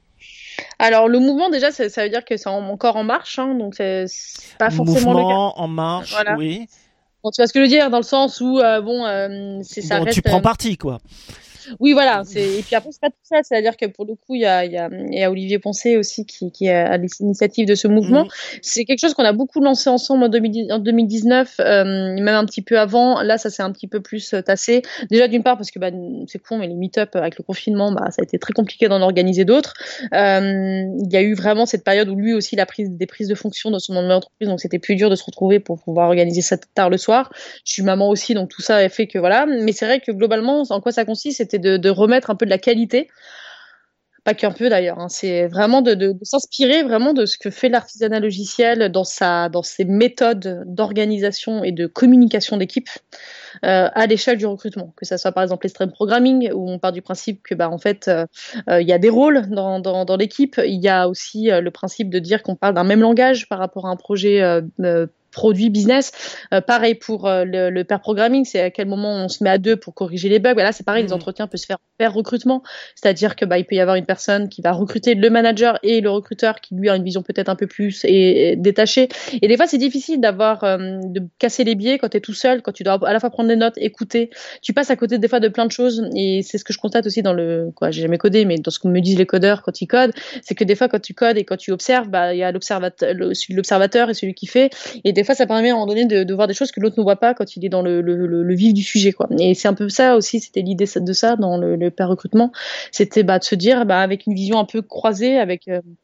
Alors le mouvement déjà ça, ça veut dire que c'est en, encore en marche, hein, donc c'est, c'est pas forcément mouvement le cas. en marche, voilà. Oui. Bon, tu vois ce que je veux dire dans le sens où euh, bon euh, c'est ça bon, reste. Tu prends parti quoi. Oui, voilà. C'est... Et puis après, c'est pas tout ça. C'est-à-dire que pour le coup, il y a, il y a, il y a Olivier Poncet aussi qui, qui est à l'initiative de ce mouvement. Mmh. C'est quelque chose qu'on a beaucoup lancé ensemble en, deux mille dix-neuf, euh, même un petit peu avant. Là, ça s'est un petit peu plus tassé. Déjà, d'une part, parce que bah, c'est con, mais les meet-up avec le confinement, bah, ça a été très compliqué d'en organiser d'autres. Euh, il y a eu vraiment cette période où lui aussi, il a pris des prises de fonction dans son entreprise. Donc, c'était plus dur de se retrouver pour pouvoir organiser ça tard le soir. Je suis maman aussi, donc tout ça a fait que voilà. Mais c'est vrai que globalement, en quoi ça consiste, c'était De, de remettre un peu de la qualité, pas qu'un peu d'ailleurs, hein. C'est vraiment de, de, de s'inspirer vraiment de ce que fait l'artisanat logiciel dans sa dans ses méthodes d'organisation et de communication d'équipe euh, à l'échelle du recrutement, que ça soit par exemple l'extreme programming où on part du principe que bah en fait il euh, euh, y a des rôles dans dans, dans l'équipe, il y a aussi euh, le principe de dire qu'on parle d'un même langage par rapport à un projet euh, euh, produit business. Euh, pareil pour euh, le, le pair programming, c'est à quel moment on se met à deux pour corriger les bugs. Bah là, c'est pareil, mmh. Les entretiens peuvent se faire pair recrutement, c'est-à-dire que bah il peut y avoir une personne qui va recruter le manager et le recruteur qui lui a une vision peut-être un peu plus et, et détachée. Et des fois, c'est difficile d'avoir euh, de casser les biais quand tu es tout seul, quand tu dois à la fois prendre des notes, écouter. Tu passes à côté des fois de plein de choses et c'est ce que je constate aussi dans le quoi, j'ai jamais codé, mais dans ce que me disent les codeurs quand ils codent, c'est que des fois quand tu codes et quand tu observes, bah il y a l'observateur, l'observateur et celui qui fait, et des fois ça permet à un moment donné de, de voir des choses que l'autre ne voit pas quand il est dans le, le, le, le vif du sujet, quoi. Et c'est un peu ça aussi, c'était l'idée de ça dans le, le pair recrutement, c'était bah de se dire bah avec une vision un peu croisée avec euh,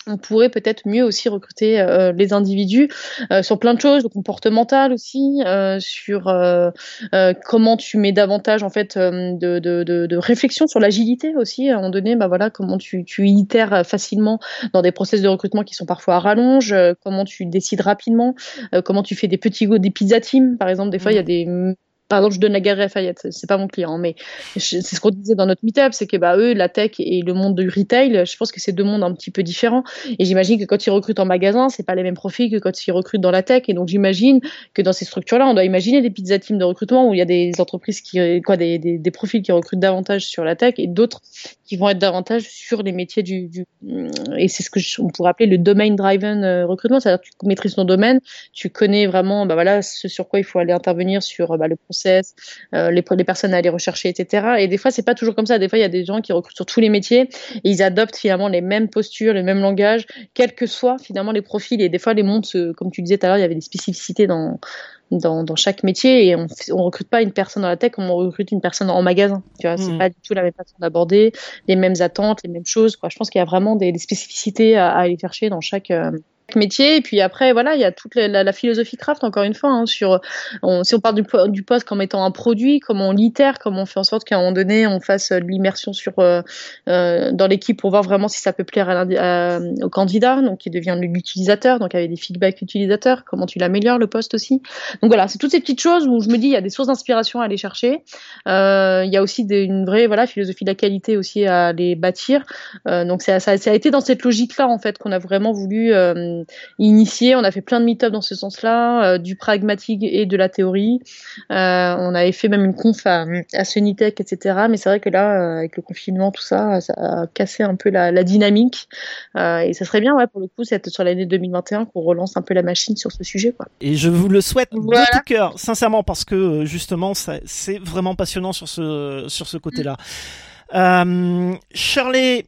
on pourrait peut-être mieux aussi recruter euh, les individus euh, sur plein de choses, le comportemental aussi, euh, sur euh, euh, comment tu mets davantage en fait euh, de, de, de, de réflexion sur l'agilité aussi. À un moment donné, bah voilà, comment tu, tu itères facilement dans des process de recrutement qui sont parfois à rallonge, euh, comment tu décides rapidement, euh, comment tu fais des petits go, des pizza teams par exemple. Des fois, il y a des Par exemple, je donne la Galerie Lafayette, c'est pas mon client, mais c'est ce qu'on disait dans notre meet-up, c'est que bah eux, la tech et le monde du retail, je pense que c'est deux mondes un petit peu différents. Et j'imagine que quand ils recrutent en magasin, c'est pas les mêmes profils que quand ils recrutent dans la tech. Et donc j'imagine que dans ces structures-là, on doit imaginer des pizza teams de recrutement où il y a des entreprises qui, quoi, des, des, des profils qui recrutent davantage sur la tech et d'autres qui vont être davantage sur les métiers du, du et c'est ce que je, on pourrait appeler le domain driven recrutement, c'est-à-dire que tu maîtrises ton domaine, tu connais vraiment, bah voilà, ce sur quoi il faut aller intervenir sur bah, le process, euh, les, les personnes à aller rechercher, et cetera. Et des fois, c'est pas toujours comme ça. Des fois, il y a des gens qui recrutent sur tous les métiers et ils adoptent finalement les mêmes postures, le même langage, quels que soient finalement les profils. Et des fois, les mondes, se, comme tu disais tout à l'heure, il y avait des spécificités dans Dans, dans chaque métier et on on recrute pas une personne dans la tech comme on recrute une personne en magasin, tu vois. Mmh. C'est pas du tout la même façon d'aborder, les mêmes attentes, les mêmes choses, quoi. Je pense qu'il y a vraiment des, des spécificités à, à aller chercher dans chaque euh, métier. Et puis après, voilà, il y a toute la, la, la philosophie craft, encore une fois, hein, sur, on, si on parle du, du poste comme étant un produit, comment on l'itère, comment on fait en sorte qu'à un moment donné, on fasse de l'immersion sur, euh, euh, dans l'équipe pour voir vraiment si ça peut plaire à à, au candidat, donc qui devient l'utilisateur, donc avec des feedbacks utilisateurs, comment tu l'améliores, le poste aussi. Donc voilà, c'est toutes ces petites choses où je me dis, il y a des sources d'inspiration à aller chercher. Euh, il y a aussi des, une vraie, voilà, philosophie de la qualité aussi à aller bâtir. Euh, donc ça, ça, ça a été dans cette logique-là, en fait, qu'on a vraiment voulu, euh, initié. On a fait plein de meet-up dans ce sens-là, euh, du pragmatique et de la théorie. Euh, on avait fait même une conf à, à Sunitech, et cetera. Mais c'est vrai que là, euh, avec le confinement, tout ça, ça a cassé un peu la, la dynamique. Euh, et ça serait bien, ouais, pour le coup, c'est sur l'année deux mille vingt et un qu'on relance un peu la machine sur ce sujet, quoi. Et je vous le souhaite voilà. de tout cœur, sincèrement, parce que justement, ça, c'est vraiment passionnant sur ce sur ce côté-là. Mmh. Euh, Shirley,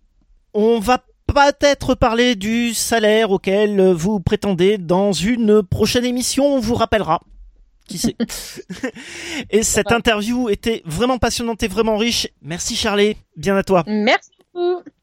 on va peut-être parler du salaire auquel vous prétendez dans une prochaine émission, on vous rappellera. Qui sait. Et cette interview était vraiment passionnante et vraiment riche. Merci Shirley, bien à toi. Merci beaucoup.